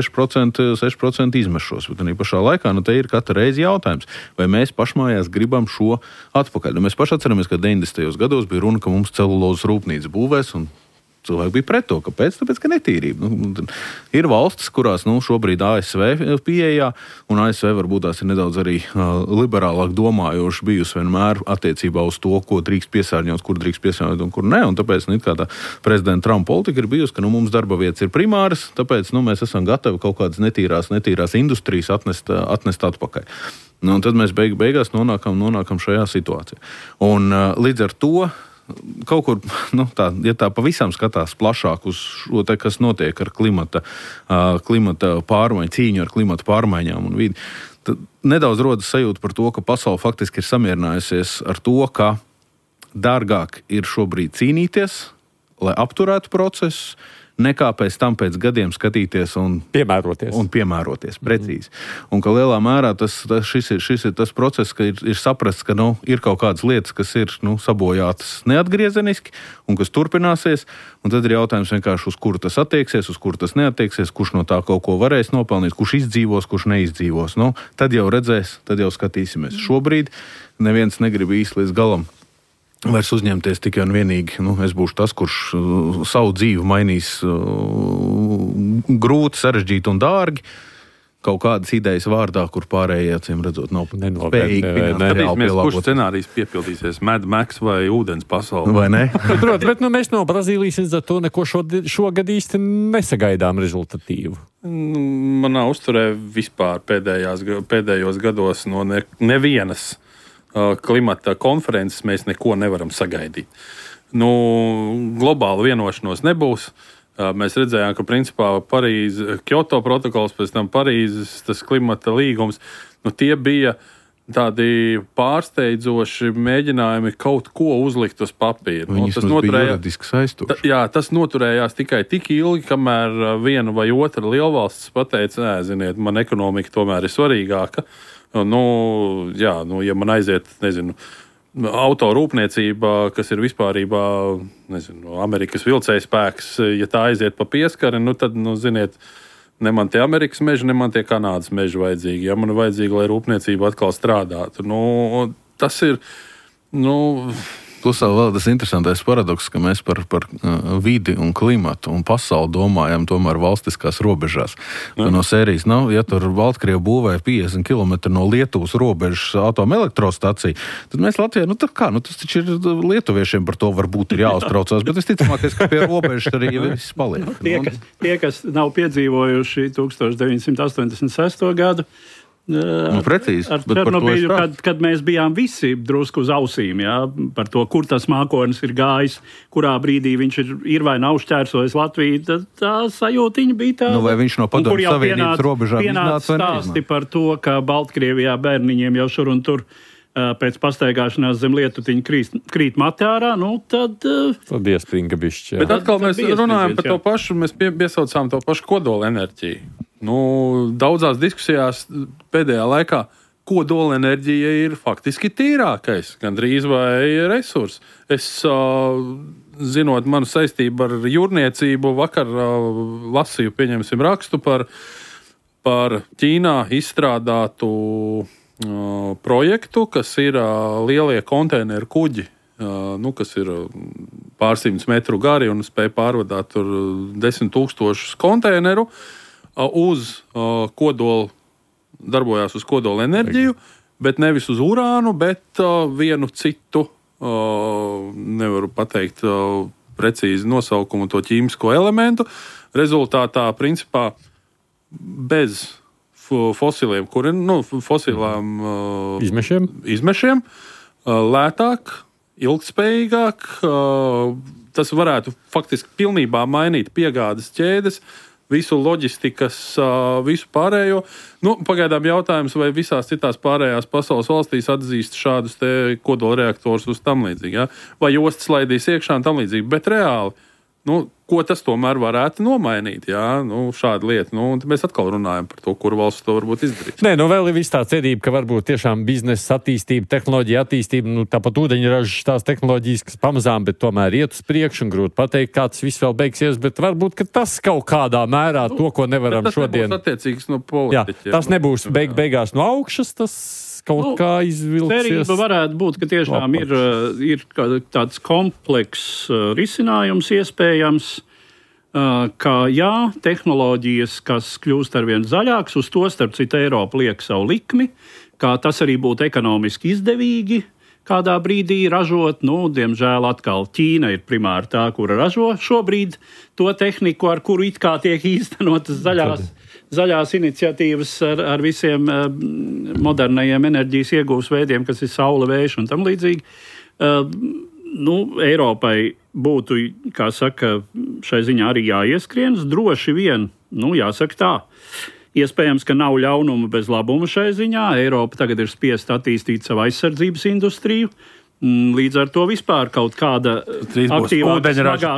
6% izmešos. Bet arī pašā laikā te ir katra reize jautājums, vai mēs pašmājās gribam šo atpakaļ. Mēs paši atceramies, ka 90. gados bija runa, ka mums celulozes rūpnīca būvēs, un cilvēki bija pret to. Kāpēc? Tāpēc, ka netīrība. Ir valstis, kurās šobrīd ASV pieejā, un ASV varbūt tās ir nedaudz arī liberālāk domājoši bijusi vienmēr attiecībā uz to, ko drīkst piesārņot, kur drīkst piesārņot un kur ne. Un tāpēc kā tā prezidenta Trumpa politika ir bijusi, ka mums darba vietas ir primāras, tāpēc mēs esam gatavi kaut kādas netīrās industrijas atnest atpakaļ. Un tad mēs beigās nonākam šajā situācijā. Un līdz ar to kaut kur, ja tā pavisam skatās plašāk uz šo te, kas notiek ar klimata pārmaiņu, cīņu ar klimata pārmaiņām un vidi, tad nedaudz rodas sajūta par to, ka pasaule faktiski ir samierinājusies ar to, ka dārgāk ir šobrīd cīnīties, lai apturētu procesus, nekā pēc gadiem skatīties un piemēroties precīzi. Un ka lielā mērā šis ir tas process, ka ir saprasts, ka ir kaut kādas lietas, kas ir sabojātas neatgriezeniski un kas turpināsies, un tad ir jautājums vienkārši, uz kuru tas attieksies, uz kuru tas neattieksies, kurš no tā kaut ko varēs nopelnīt, kurš izdzīvos, kurš neizdzīvos. Tad jau redzēs, tad jau skatīsimies. Šobrīd neviens negrib īsti līdz galam vairs uzņemties tikai un vienīgi. Es būšu tas, kurš savu dzīvi mainīs grūti, sarežģīti un dārgi, kaut kādas idejas vārdā, kur pārējie, acīm redzot, nav spējīgi. Skatīsimies, kurš scenārijs piepildīsies, Mad Max vai ūdens pasaule. Vai ne? Protams, bet mēs no Brazīlijas līdz ar to neko šogad īsti nesagaidām rezultatīvu. Manā uzturē vispār pēdējos gados no nevienas klimata konferences mēs neko nevaram sagaidīt. Globāla vienošanos nebūs. Mēs redzējām, ka principā Kyoto protokols, pēc tam Parīzes, tas klimata līgums, tie bija tādi pārsteidzoši mēģinājumi kaut ko uzlikt uz papīra. Tas bija juridiski saistoši. Tas noturējās tikai tik ilgi, kamēr viena vai otra lielvalsts pateica, ziniet, man ekonomika tomēr ir svarīgāka. Ja man aiziet, autorūpniecība, kas ir vispārībā, Amerikas vilcējspēks, ja tā aiziet pa pieskari, tad, ziniet, ne man tie Amerikas meži, ne man tie Kanādas meži vajadzīgi. Ja man ir vajadzīgi, lai rūpniecība atkal strādātu. Tas ir, Plus vēl tas interesantais paradoks, ka mēs par vidi un klimatu un pasauli domājam tomēr valstiskās robežās. No sērijas ja tur Baltkrievu būvēja 50 km no Lietuvas robežas atomelektrostaciju, tad mēs Latvijā, tas taču ir lietuviešiem par to varbūt ir jāuztraucās, bet visticamākais, ka pie robežas arī viss paliek. Tie, kas nav piedzīvojuši 1986. gadu, precīzi, ar Černobīļu, kad mēs bijām visi drusku uz ausīm, par to, kur tas mākonis ir gājis, kurā brīdī viņš ir vai nav šķērsojis Latviju, tad tā sajūtiņa bija tā. Vai viņš no Padomju Savienības robežām iznāca vai stāsti par to, ka Baltkrievijā bērniņiem jau šur un tur pēc pastaigāšanās zem lietutiņa krīt matē ārā, tad iespringa bišķi. Bet atkal mēs runājam par to pašu, mēs piesaucām to pašu kodola enerģiju. Daudzās diskusijās pēdējā laikā kodola enerģija ir faktiski tīrākais, gandrīz vai resurs. Es zinot manu saistību ar jūrniecību, vakar lasīju, pieņemsim, rakstu par Ķīnā izstrādātu projektu, kas ir lielie konteineru kuģi, kas ir pārsimts metru gari un spēj pārvadāt tur 10 000 konteineru uz kodolu, darbojās uz kodola enerģiju, bet nevis uz urānu, bet vienu citu, nevaru pateikt precīzi nosaukumu to ķīmisko elementu. Rezultātā, principā, bez fosiliem, fosilām izmešiem, lētāk, ilgtspējīgāk, tas varētu faktiski pilnībā mainīt piegādes ķēdes, visu loģistikas, visu pārējo. Pagaidām jautājums, vai visās citās pārējās pasaules valstīs atzīst šādus te kodolreaktorus uz tam līdzīgi, ja? Vai ostas laidīs iekšā un tam līdzīgi, bet reāli, ko tas tomēr varētu nomainīt, jā, šāda lieta. Mēs atkal runājam par to, kuru valsts to varbūt izdarīs. Nē, vēl ir viss tā cerība, ka varbūt tiešām biznesa attīstība, tehnoloģija attīstība, tāpat ūdeņražas tās tehnoloģijas, kas pamazām, bet tomēr iet uz priekšu un grūti pateikt, kā tas viss vēl beigsies, bet varbūt, ka tas kaut kādā mērā to, ko nevaram šodien. Tas nebūs attiecīgs no politiķiem. Jā, tas nebūs beigās no augšas, tas kaut kā izvilksies. Cerība varētu būt, ka tiešām ir tāds komplekss risinājums iespējams, ka jā, tehnoloģijas, kas kļūst arvien zaļāks, uz to starp citu Eiropa liek savu likmi, kā tas arī būtu ekonomiski izdevīgi kādā brīdī ražot. Diemžēl atkal Ķīna ir primāri tā, kura ražo šobrīd to tehniku, ar kuru it kā tiek īstenotas zaļās iniciatīvas ar visiem modernajiem enerģijas iegūves veidiem, kas ir saule, vējš un tam līdzīgi. Eiropai būtu, kā saka, šai ziņā arī jāieskrienas. Droši vien, jāsaka tā, iespējams, ka nav ļaunuma bez labuma šai ziņā. Eiropa tagad ir spiesta attīstīt savu aizsardzības industriju. Līdz ar to vispār kaut kāda aktīvāka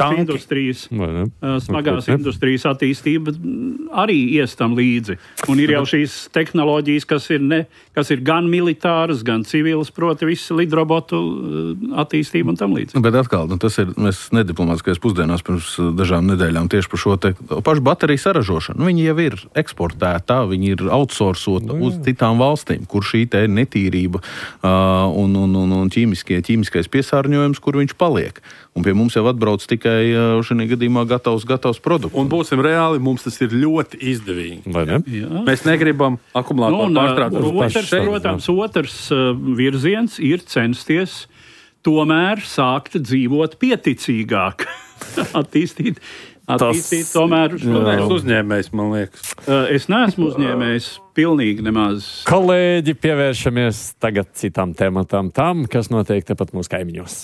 smagās industrijas attīstība arī ies tam līdzi. Un ir jau šīs tehnoloģijas, kas ir gan militāras, gan civilas, proti visi lidrobotu attīstība un tam līdzi. Bet atkal, tas ir mēs nediplomātiskais pusdienās pirms dažām nedēļām tieši par šo pašu bateriju saražošanu. Viņi jau ir eksportētā, viņi ir outsourcota uz citām valstīm, kur šī te netīrība un ķīmiskais piesārņojums, kur viņš paliek. Un pie mums jau atbrauc tikai šajā gadījumā gatavs produkts. Un būsim reāli, mums tas ir ļoti izdevīgi. Vai ne? Jā. Mēs negribam akumulātoru pārstrādāt. Protams, otrs virziens ir censties tomēr sākt dzīvot pieticīgāk. attīstīt tomēr. Es uzņēmējs, man liekas. Es neesmu uzņēmējs pilnīgi nemaz. Kolēģi, pievēršamies tagad citām tematām tam, kas notiek tepat mūsu kaimiņos.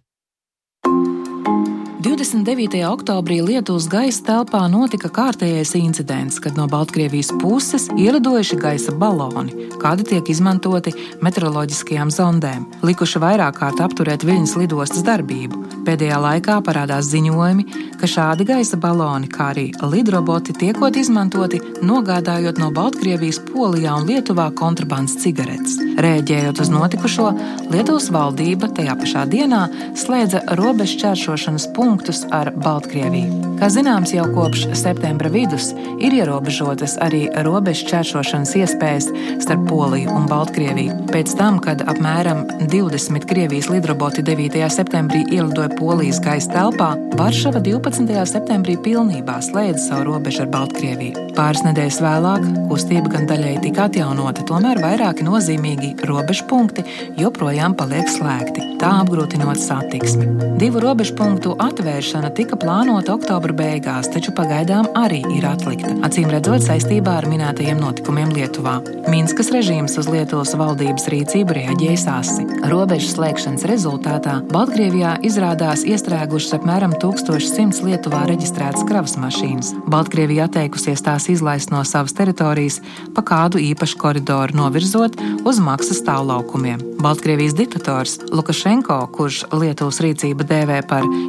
29. oktobrī Lietuvas gaisa telpā notika kārtējais incidents, kad no Baltkrievijas puses ielidojuši gaisa baloni, kādi tiek izmantoti meteoroloģiskajām zondēm, likuši vairāk kārt apturēt Viļņas lidostas darbību. Pēdējā laikā parādās ziņojumi, ka šādi gaisa baloni, kā arī lidroboti, tiekot izmantoti, nogādājot no Baltkrievijas Polijā un Lietuvā kontrabandas cigaretes. Rēģējot uz notikušo, Lietuvas valdība tajā pašā dienā slēdza robežšķēršošanas punktus ar Baltkrieviju. Kā zināms, jau kopš septembra vidus ir ierobežotas arī robežšķēršošanas iespējas starp Poliju un Baltkrieviju. Pēc tam, kad apmēram 20 Krievijas lidroboti 9. septembrī ielidoja Polijas gaisa telpā, Varšava 12. septembrī pilnībā slēdza savu robežu ar Baltkrieviju. Pāris nedēļas vēlāk kustība gan daļēji tika atjaunota, tomēr vairāki nozīmīgi robežpunkti joprojām paliek slēgti, tā apgrūtinot satiksmi. 2 robežpunktu atvēršana tika plānota oktobra beigās, taču pagaidām arī ir atlikta, acīm redzot saistībā ar minētajiem notikumiem Lietuvā. Minskas režīms uz Lietuvas valdības rīcību reaģējis asi. Robežu slēgšanas rezultātā Baltkrievijā izrādās iestrēgušas apmēram 1100 Lietuvā reģistrētas kravas mašīnas. Baltkrievija atteikusies tās izlaist no savas teritorijas pa kādu īpašu koridoru novirzot uz maksas stāvlaukumiem. Baltkrievijas diktators Lukašenko, kurš Lietuvas rīcību dēvē par hibrīdu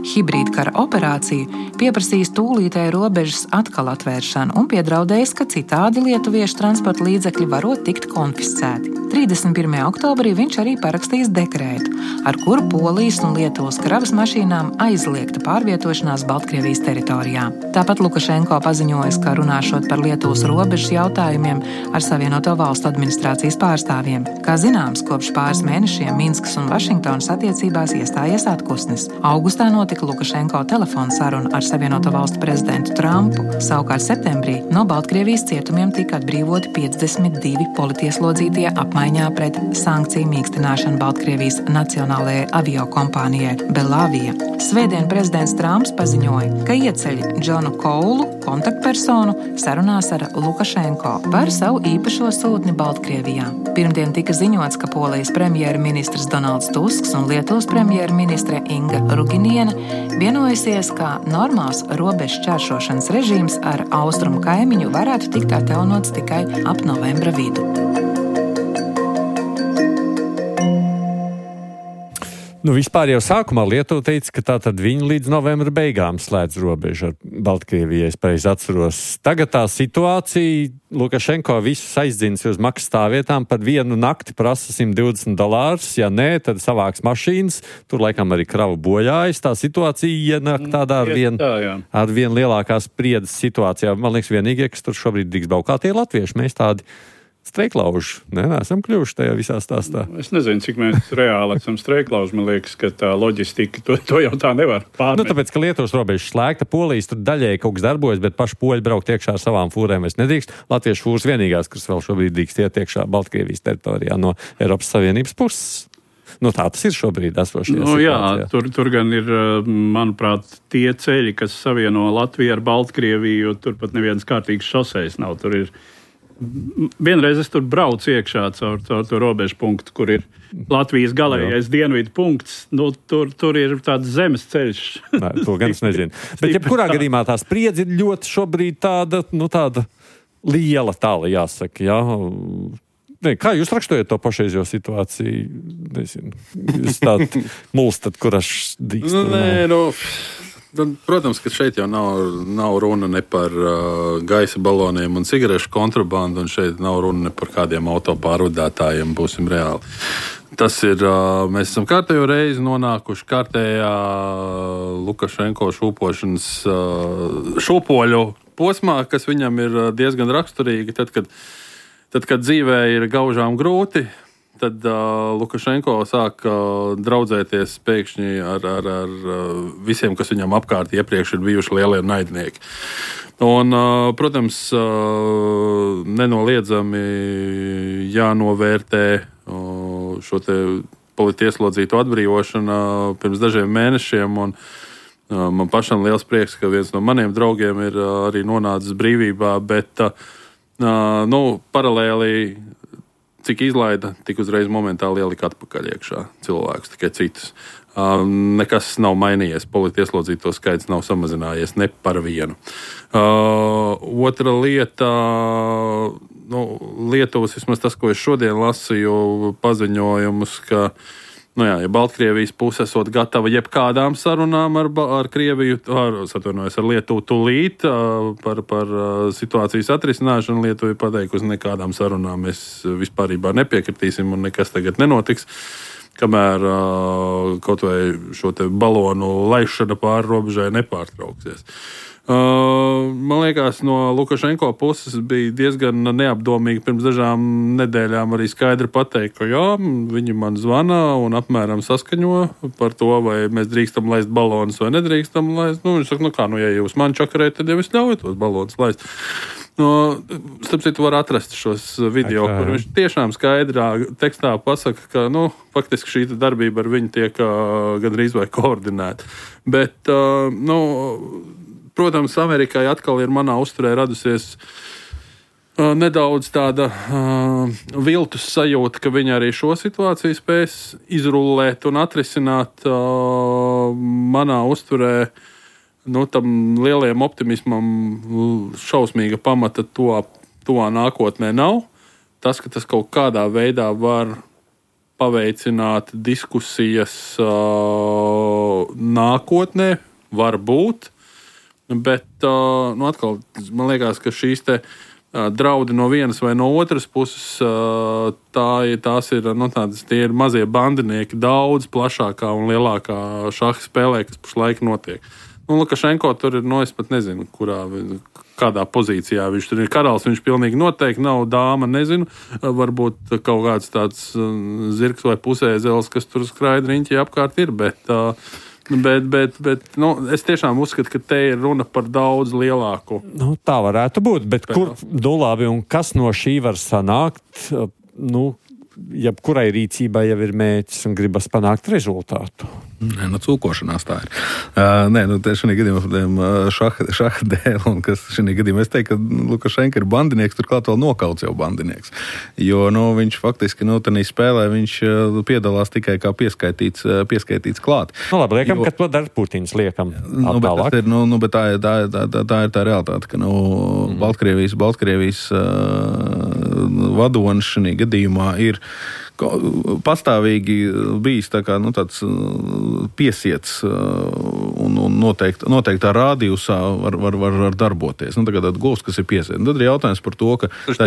hibridkara operāciju, pieprasījis tūlītēju robežas atkal atvēršanu un piedraudējis, ka citādi lietuviešu transporta līdzekļi varot tikt konfiscēti. 31. oktobrī viņš arī parakstījis dekrētu, ar kuru Polijas un Lietuvas kravas mašīnām aizliegta pārvietošanās Baltkrievijas teritorijā. Tāpat Lukašenko paziņojis, ka runāšot par Lietuvas robežas jautājumiem ar Savienoto valstu administrācijas pārstāvjiem. Kā zināms, kopš pāris mēnešiem Minskas un Vašingtonas attiecībās iestājies atpūsnis. Augustā notika Lukašenko telefona saruna ar Savienoto valstu prezidentu Trumpu. Savukārt septembrī no Baltkrievijas cietumiem tika atbrīvoti 52 politieslodzītie apmaiņā pret sankciju mīkstināšanu Baltkrievijas nacionālajai aviokompānijai Belavija. Svētdien prezidents Trumps paziņoja, ka ieceļ Džonu Koulu, kontaktpersonu, sarunās ar Lukašenko par savu īpašo sūtni Baltkrievijā. Pirmdien tika ziņots, ka Polijas premjerministrs Donalds Tusks un Lietuvas premjerministre Inga Ruginiene vienojusies, ka normāls robežu šķēršošanas režīms ar austrumu kaimiņu varētu tikt atjaunots tikai ap novembra vidu. Vispār jau sākumā Lietuva teica, ka tātad viņi līdz novembra beigām slēdz robežu ar Baltkrieviju, ja es pareizi atceros. Tagad tā situācija, Lukašenko visus aizdzins uz maksas stāvvietām, par vienu nakti prasa $120, ja nē, tad savāks mašīnas, tur laikam arī kravu bojājas. Tā situācija ienāk tādā ar vien lielākā spriedzes situācijā. Man liekas, vienīgie, kas tur šobrīd drīkst braukāt, tie latvieši, mēs tādi streiklauži. Neesam kļuvuši tajā visā stāstā. Es nezinu, cik mēs reāli esam streiklauži. Man liekas, ka tā loģistika to jau tā nevar pārmest. Tāpēc, ka Lietuvas robeža slēgta, Polijas tur daļēji kaut kas darbojas, bet paši poļi braukt iekšā ar savām fūrēm vairs nedrīkst. Latviešu fūras vienīgās, kas vēl šobrīd drīkst iet iekšā Baltkrievijas teritorijā no Eiropas Savienības puses. Tā tas ir šobrīd esošajā situācijā. Jā, tur gan ir, manuprāt, tie ceļi, kas savieno Latviju ar Baltkrieviju, jo tur pat nevienas kārtīgas šosejas nav. Tur ir vienreiz es tur braucu iekšā caur to robežu punktu, kur ir Latvijas galējais dienvidu punkts. Tur ir tāds zemes ceļš. Nē, to gan es nezinu. Bet jebkurā gadījumā tā spriedze ir ļoti šobrīd tāda liela, jāsaka. Jā. Kā jūs rakstojat to pašreizējo situāciju? Nezinu. Jūs tādu mulstat, kurš drīkst. Protams, ka šeit jau nav runa ne par gaisa baloniem un cigarešu kontrabandu, un šeit nav runa ne par kādiem autopārvadātājiem, būsim reāli. Tas ir, mēs esam kārtējo reizi nonākuši kārtējā Lukašenko šūpoļu posmā, kas viņam ir diezgan raksturīgi, tad, kad dzīvē ir gaužām grūti, tad Lukašenko sāk draudzēties pēkšņi ar visiem, kas viņam apkārt iepriekš ir bijuši lielie naidnieki. Un, protams, nenoliedzami jānovērtē šo te politieslodzīto atbrīvošanu pirms dažiem mēnešiem. Un, man pašam liels prieks, ka viens no maniem draugiem ir arī nonācis brīvībā, bet paralēli cik izlaida, tik uzreiz momentāli ielika atpakaļ iekšā cilvēkus, tikai citus. Nekas nav mainījies, politieslodzīto skaits nav samazinājies ne par vienu. Otra lieta, Lietuvas, vismaz tas, ko es šodien lasīju, paziņojumus, ka ja Baltkrievijas puse esot gatava jebkādām sarunām ar Krieviju, ar Lietuvu tūlīt par situācijas atrisināšanu, Lietuva ir pateikusi, nekādām sarunām mēs vispārībā nepiekritīsim un nekas tagad nenotiks, kamēr kaut vai šo te balonu laišana pāri robežai nepārtrauksies. Man liekas, no Lukašenko puses bija diezgan neapdomīgi pirms dažām nedēļām arī skaidri pateikt, ka jā, viņi man zvana un apmēram saskaņo par to, vai mēs drīkstam laist balonus vai nedrīkstam laist. Viņš saka, ja jūs man čakarēt, tad jau es ļauju tos balonus laist. Starp citu var atrast šos video, kur viņš tiešām skaidrā tekstā pasaka, ka faktiski šī darbība ar viņu tiek gandrīz vai koordinēta. Bet, protams, Amerikai atkal ir manā uzturē radusies nedaudz tāda viltus sajūta, ka viņi arī šo situāciju spēs izrullēt un atrisināt. Manā uzturē tam lielajam optimismam šausmīga pamata tuvā nākotnē nav. Tas, ka tas kaut kādā veidā var paveicināt diskusijas nākotnē, var būt, bet atkal man liekas, ka šīs te draudi no vienas vai no otras puses, tās ir, tie ir mazie bandinieki daudz plašākā un lielākā šaha spēlē, kas pašlaik notiek. Lukašenko tur ir, es pat nezinu, kādā pozīcijā viņš tur ir. Karalis viņš pilnīgi noteikti nav, dāma nezinu, varbūt kaut kāds tāds zirgs vai pusēzelis, kas tur skraida riņķī apkārt ir, bet es tiešām uzskatu, ka te ir runa par daudz lielāku. Tā varētu būt, bet labi, un kas no šī var sanākt? Jebkurai rīcībai jau ir mērķis un gribas panākt rezultātu. Cūkošanās tā ir. Šajā gadījumā šaha dēļ, un kas šajā gadījumā es teiktu, ka Lukašenka ir bandinieks, turklāt vēl nokauts jau bandinieks. Jo, viņš faktiski, tanī spēlē viņš piedalās tikai kā pieskaitīts klāt. Labi, liekam, ka to dara Putins, liekam. Bet tā ir tā realitāte, ka, Baltkrievijas vadonis šajā gadījumā ir pastāvīgi bijis tāds piesiets un noteiktā rādījusā var darboties. Tagad gūst, kas ir piesiets. Tad ir jautājums par to, ka tā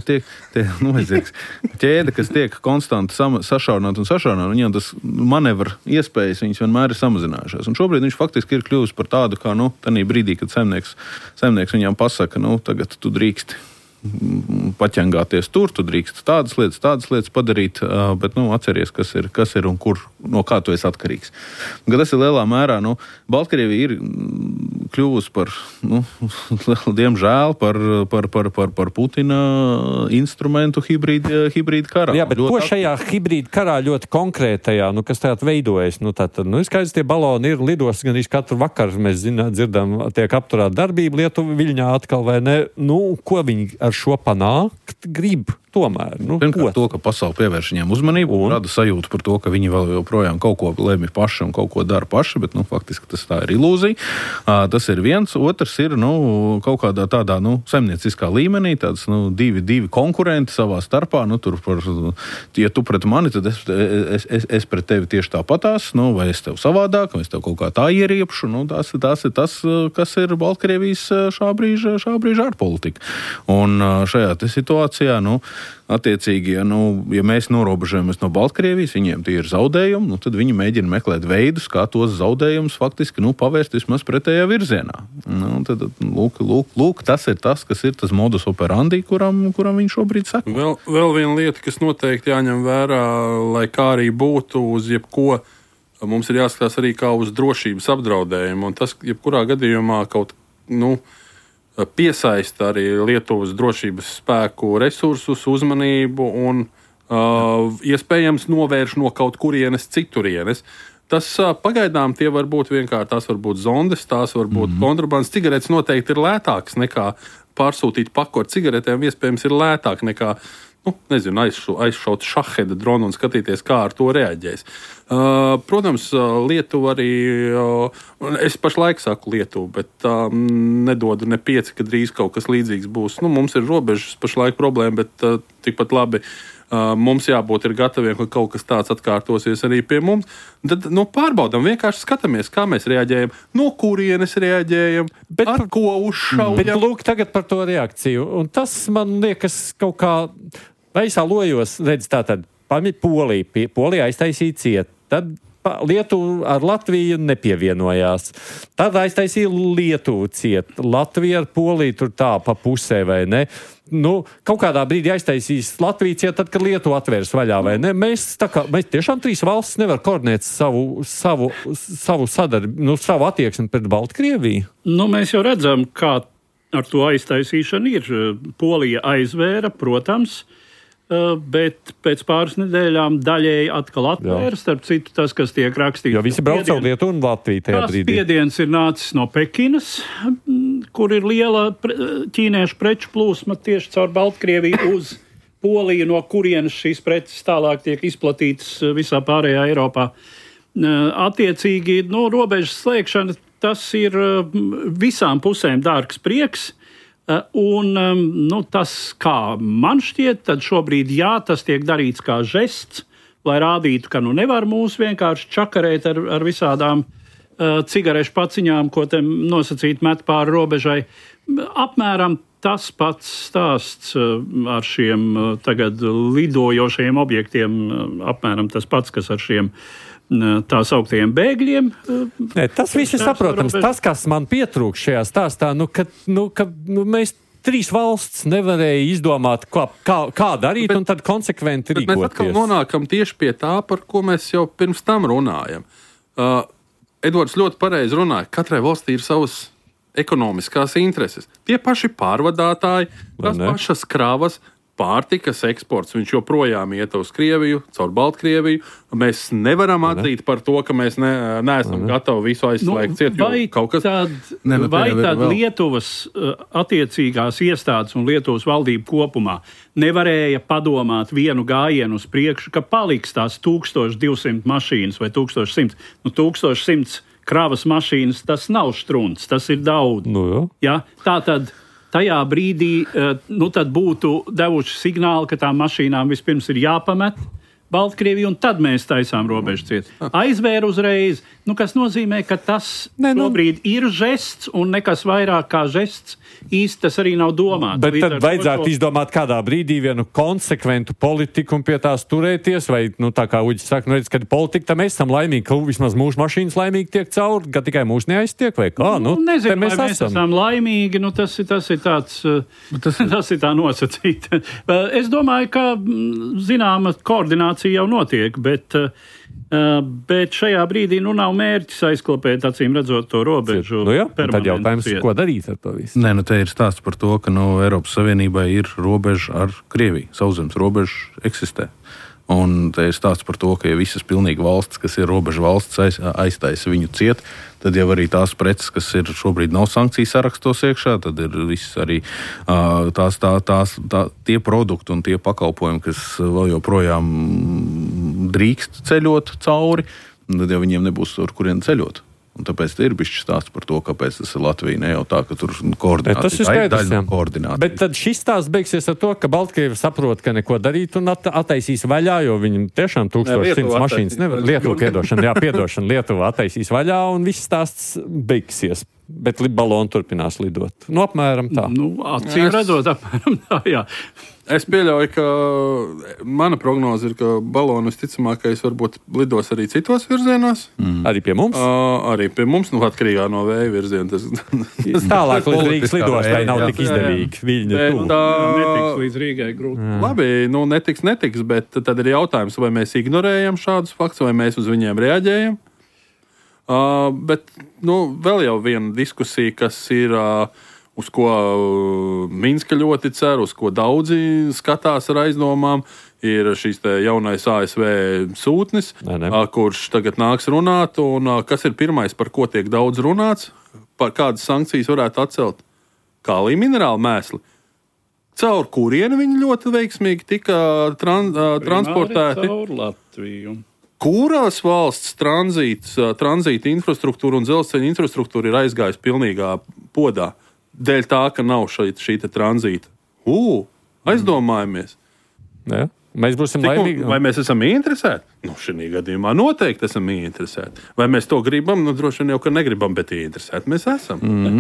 ķēde, kas tiek konstanti sašaurināta, viņam tas manevra iespējas viņas vienmēr ir samazinājušās. Un šobrīd viņš faktiski ir kļuvis par tādu, kā tanī brīdī, kad saimnieks viņam pasaka, tagad tu drīksti paķengāties tur, tu drīkst tādas lietas padarīt, bet atceries, kas ir un kur, no kā tu esi atkarīgs. Tas ir lielā mērā, Baltkrievija ir kļuvusi par, diemžēl, par Putina instrumentu hibrīda karā. Jā, bet ko šajā hibrīda karā ļoti konkrētajā, kas tādā veidojas? Skaidrs, tie baloni ir lidos, gan katru vakaru mēs dzirdam, tiek apturēta darbība Lietuva Viļņā atkal vai ne. Ko viņi ar šo panākt grib tomēr? Pirmkārt, to, ka pasaule pievērš viņiem uzmanību un rada sajūtu par to, ka viņi vēl joprojām kaut ko lemj paši un kaut ko dara paši, bet faktiski tas tā ir ilūzija. Tas ir viens. Otrs ir kaut kādā tādā saimnieciskā līmenī, tāds divi konkurenti savā starpā. Ja tu pret mani, tad es pret tevi tieši tāpatās, vai es tev savādāk, vai es tev kaut kā tā ieriepšu. Tas ir tas, kas ir Baltkrievijas šā brīža ārpolitika. Un šajā situācijā, attiecīgi, ja mēs norobežojamies no Baltkrievijas, viņiem tie ir zaudējumi, tad viņi mēģina meklēt veidus, kā tos zaudējumus faktiski pavērst vismaz pretējā virzienā. Tad, lūk, tas ir tas, kas ir tas modus operandi, kuram viņi šobrīd seko. Vēl viena lieta, kas noteikti jāņem vērā, lai kā arī būtu uz jebko, mums ir jāskatās arī kā uz drošības apdraudējumu, un tas jebkurā gadījumā piesaista arī Lietuvas drošības spēku resursus, uzmanību un iespējams novērš no kaut kurienes citurienes. Tas pagaidām tie var būt vienkārši, tās var būt zondes, tās var būt kontrabandas. Cigaretes noteikti ir lētākas nekā pārsūtīt paku ar cigaretēm, iespējams ir lētāk nekā aizšaut šaheda dronu un skatīties, kā ar to reaģēs. Protams, Lietuva arī, es pašlaik saku Lietuva, bet nedodu ne 5, ka drīz kaut kas līdzīgs būs. Mums ir robežas pašlaik problēma, bet tikpat labi mums jābūt ir gataviem, ka kaut kas tāds atkārtosies arī pie mums. Tad pārbaudam, vienkārši skatāmies, kā mēs reaģējam, no kurienes reaģējam, ar ko uzšaujam. Bet lūk, tagad par to reakciju. Un tas, man liekas, kaut kā Vaisā lojos, redz, tātad Polija aiztaisīja ciet, tad Lietuva ar Latviju nepievienojās. Tad aiztaisīja Lietuvu ciet, Latvija ar Poliju tur tā pa pusē, vai ne? Kaut kādā brīdī aiztaisīs Latviju ciet, tad, kad Lietuva atvērs vaļā, vai ne? Mēs tiešām 3 valstis nevar koordinēt savu sadarbību, savu attieksmi pret Baltkrieviju. Mēs jau redzam, kā ar to aiztaisīšanu ir. Polija aizvēra, protams, bet pēc pāris nedēļām daļēji atkal atvēra. Starp citu, tas, kas tiek rakstīts. Jo visi brauc caur Lietuvu un Latviju tajā brīdī. Spiediens ir nācis no Pekinas, kur ir liela ķīniešu preču plūsma tieši caur Baltkrieviju uz Poliju, no kurienes šīs preces tālāk tiek izplatītas visā pārējā Eiropā. Attiecīgi, robežas slēgšana, tas ir visām pusēm dārgs prieks. Un tas, kā man šķiet, tad šobrīd tas tiek darīts kā žests, lai rādītu, ka nevar mūs vienkārši čakarēt ar visādām cigarešu paciņām, ko te nosacīt met pāri robežai. Apmēram tas pats stāsts ar šiem tagad lidojošajiem objektiem, apmēram tas pats, kas ar šiem tā sauktiem bēgļiem. Ne, tas viss ir saprotams. Tas, kas man pietrūkst šajā stāstā, ka mēs 3 valsts nevarēja izdomāt, kā darīt, un tad konsekventi rīkoties. Mēs atkal nonākam tieši pie tā, par ko mēs jau pirms tam runājam. Edvards ļoti pareizi runāja, katrai valstī ir savas ekonomiskās intereses. Tie paši pārvadātāji, tās pašas kravas, pārtikas eksports, viņš joprojām iet uz Krieviju, caur Baltkrieviju. Mēs nevaram atzīt par to, ka mēs neesam gatavi visu aizslēgt ciet. Vai tad Lietuvas attiecīgās iestādes un Lietuvas valdība kopumā nevarēja padomāt vienu gājienu uz priekšu, ka paliks tās 1200 mašīnas vai 1100? 1100 kravas mašīnas, tas nav strunts, tas ir daudz. Ja? Tātad tajā brīdī tad būtu devuši signālu, ka tām mašīnām vispirms ir jāpamet Baltkrieviju, un tad mēs taisām robežu ciet. Aizvēra uzreiz, kas nozīmē, ka tas šobrīd ir žests, un nekas vairāk kā žests īsti tas arī nav domāts. Bet tad vajadzētu izdomāt kādā brīdī vienu konsekventu politiku un pie tās turēties, vai, tā kā Uģis saka, redz, kad politika, tad mēs esam laimīgi, ka vismaz mūsu mašīnas laimīgi tiek cauri, ka tikai mūs neaiztiek, vai kā? Nezinu, vai mēs esam laimīgi, tas ir tāds, tas ir tā nosacīt. Es domāju, ka zināma koordinācija jau notiek, bet šajā brīdī nav mērķis aizklapēt, acīm redzot, to robežu. Tad jautājums, ko darīt ar to visu? Te ir stāsts par to, ka Eiropas Savienībai ir robeža ar Krieviju. Sauszemes robeža eksistē. Un te ir stāsts par to, ka ja visas pilnīgi valsts, kas ir robeža valsts, aiztaisa viņu ciet, tad jau arī tās preces, kas ir šobrīd nav sankciju sarakstos iekšā, tad ir viss arī tie produkti un tie pakalpojumi, kas vēl joprojām drīkst ceļot cauri, tad jau viņiem nebūs tur, kurien ceļot. Un tāpēc ir bišķi stāsts par to, kāpēc tas ir Latvija, ne jau tā, ka tur koordinācija. Tas ir skaidrs, bet tad šis stāsts beigsies ar to, ka Baltkrievi saprot, ka neko darīt un attaisīs vaļā, jo viņam tiešām 1100 mašīnas nevar. Lietuva attaisīs vaļā un viss stāsts beigsies. Bet baloni turpinās lidot. Apmēram tā. Acīm redzot, apmēram tā, jā. Es pieļauju, ka mana prognoze ir, ka baloni visticamākais varbūt lidos arī citos virzienos. Arī pie mums? Arī pie mums, atkarīgā no vēja virziena. Tālāk līdz Rīgas lidostai nav tik izdevīgi. Netiks līdz Rīgai grūti. Labi, netiks, bet tad ir jautājums, vai mēs ignorējam šādus faktus, vai mēs uz viņiem reaģējam. Bet vēl jau viena diskusija, kas ir, uz ko Minska ļoti cer, uz ko daudzi skatās ar aizdomām, ir šīs jaunais ASV sūtnis, kurš tagad nāks runāt, un kas ir pirmais, par ko tiek daudz runāts, par kādas sankcijas varētu atcelt? Kālija minerāli mēsli. Caur kurieni viņi ļoti veiksmīgi tika transportēti? Caur Latviju. Kurās valsts tranzīta infrastruktūra un dzelzceļa infrastruktūra ir aizgājusi pilnīgā podā dēļ tā, ka nav šī tranzīta? Aizdomājamies. Ja, mēs būsim laimīgi. Vai mēs esam ieinteresēti? Šī gadījumā noteikti esam ieinteresēti. Vai mēs to gribam? Droši vien jau, ka negribam, bet ieinteresēti mēs esam.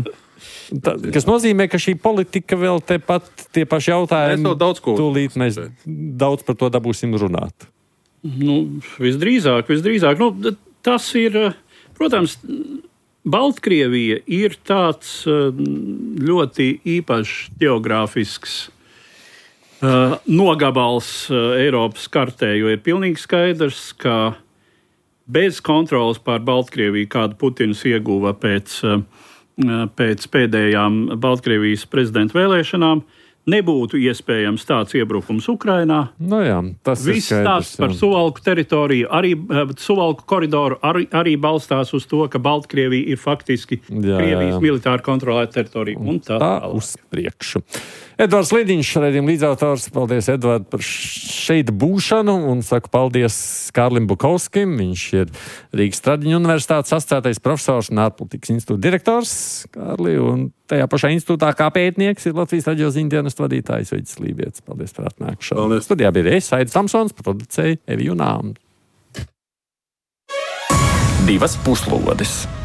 Kas nozīmē, ka šī politika vēl tepat tie paši jautājumi. Tūlīt mēs daudz par to dabūsim runāt. Visdrīzāk. Tas ir, protams, Baltkrievija ir tāds ļoti īpašs geogrāfisks nogabals Eiropas kartē, jo ir pilnīgi skaidrs, ka bez kontrolas pār Baltkrieviju, kādu Putins ieguva pēc pēdējām Baltkrievijas prezidenta vēlēšanām, nebūtu iespējams tāds iebrukums Ukrainā. Tas viss stāsts par Suvalku teritoriju, arī Suvalku koridoru arī balstās uz to, ka Baltkrievija ir faktiski Krievijas militāri kontrolēta teritorija. Un tā uz priekšu. Edvards Lidiņš, raidījuma līdzautors. Paldies, Edvard, par šeit būšanu. Un saku paldies Kārlim Bukovskim. Viņš ir Rīgas Tradiņu universitātes asociētais profesors un ārpolitikas institūta direktors. Kārli, un tajā pašā institūtā kā pētnieks ir Latvijas radio ziņdienas vadītājs Viģis Lībietis. Paldies par atnākšanu. Studijā bija es, Aidis Samsons, producēja Evi Junām. 2 puslodes.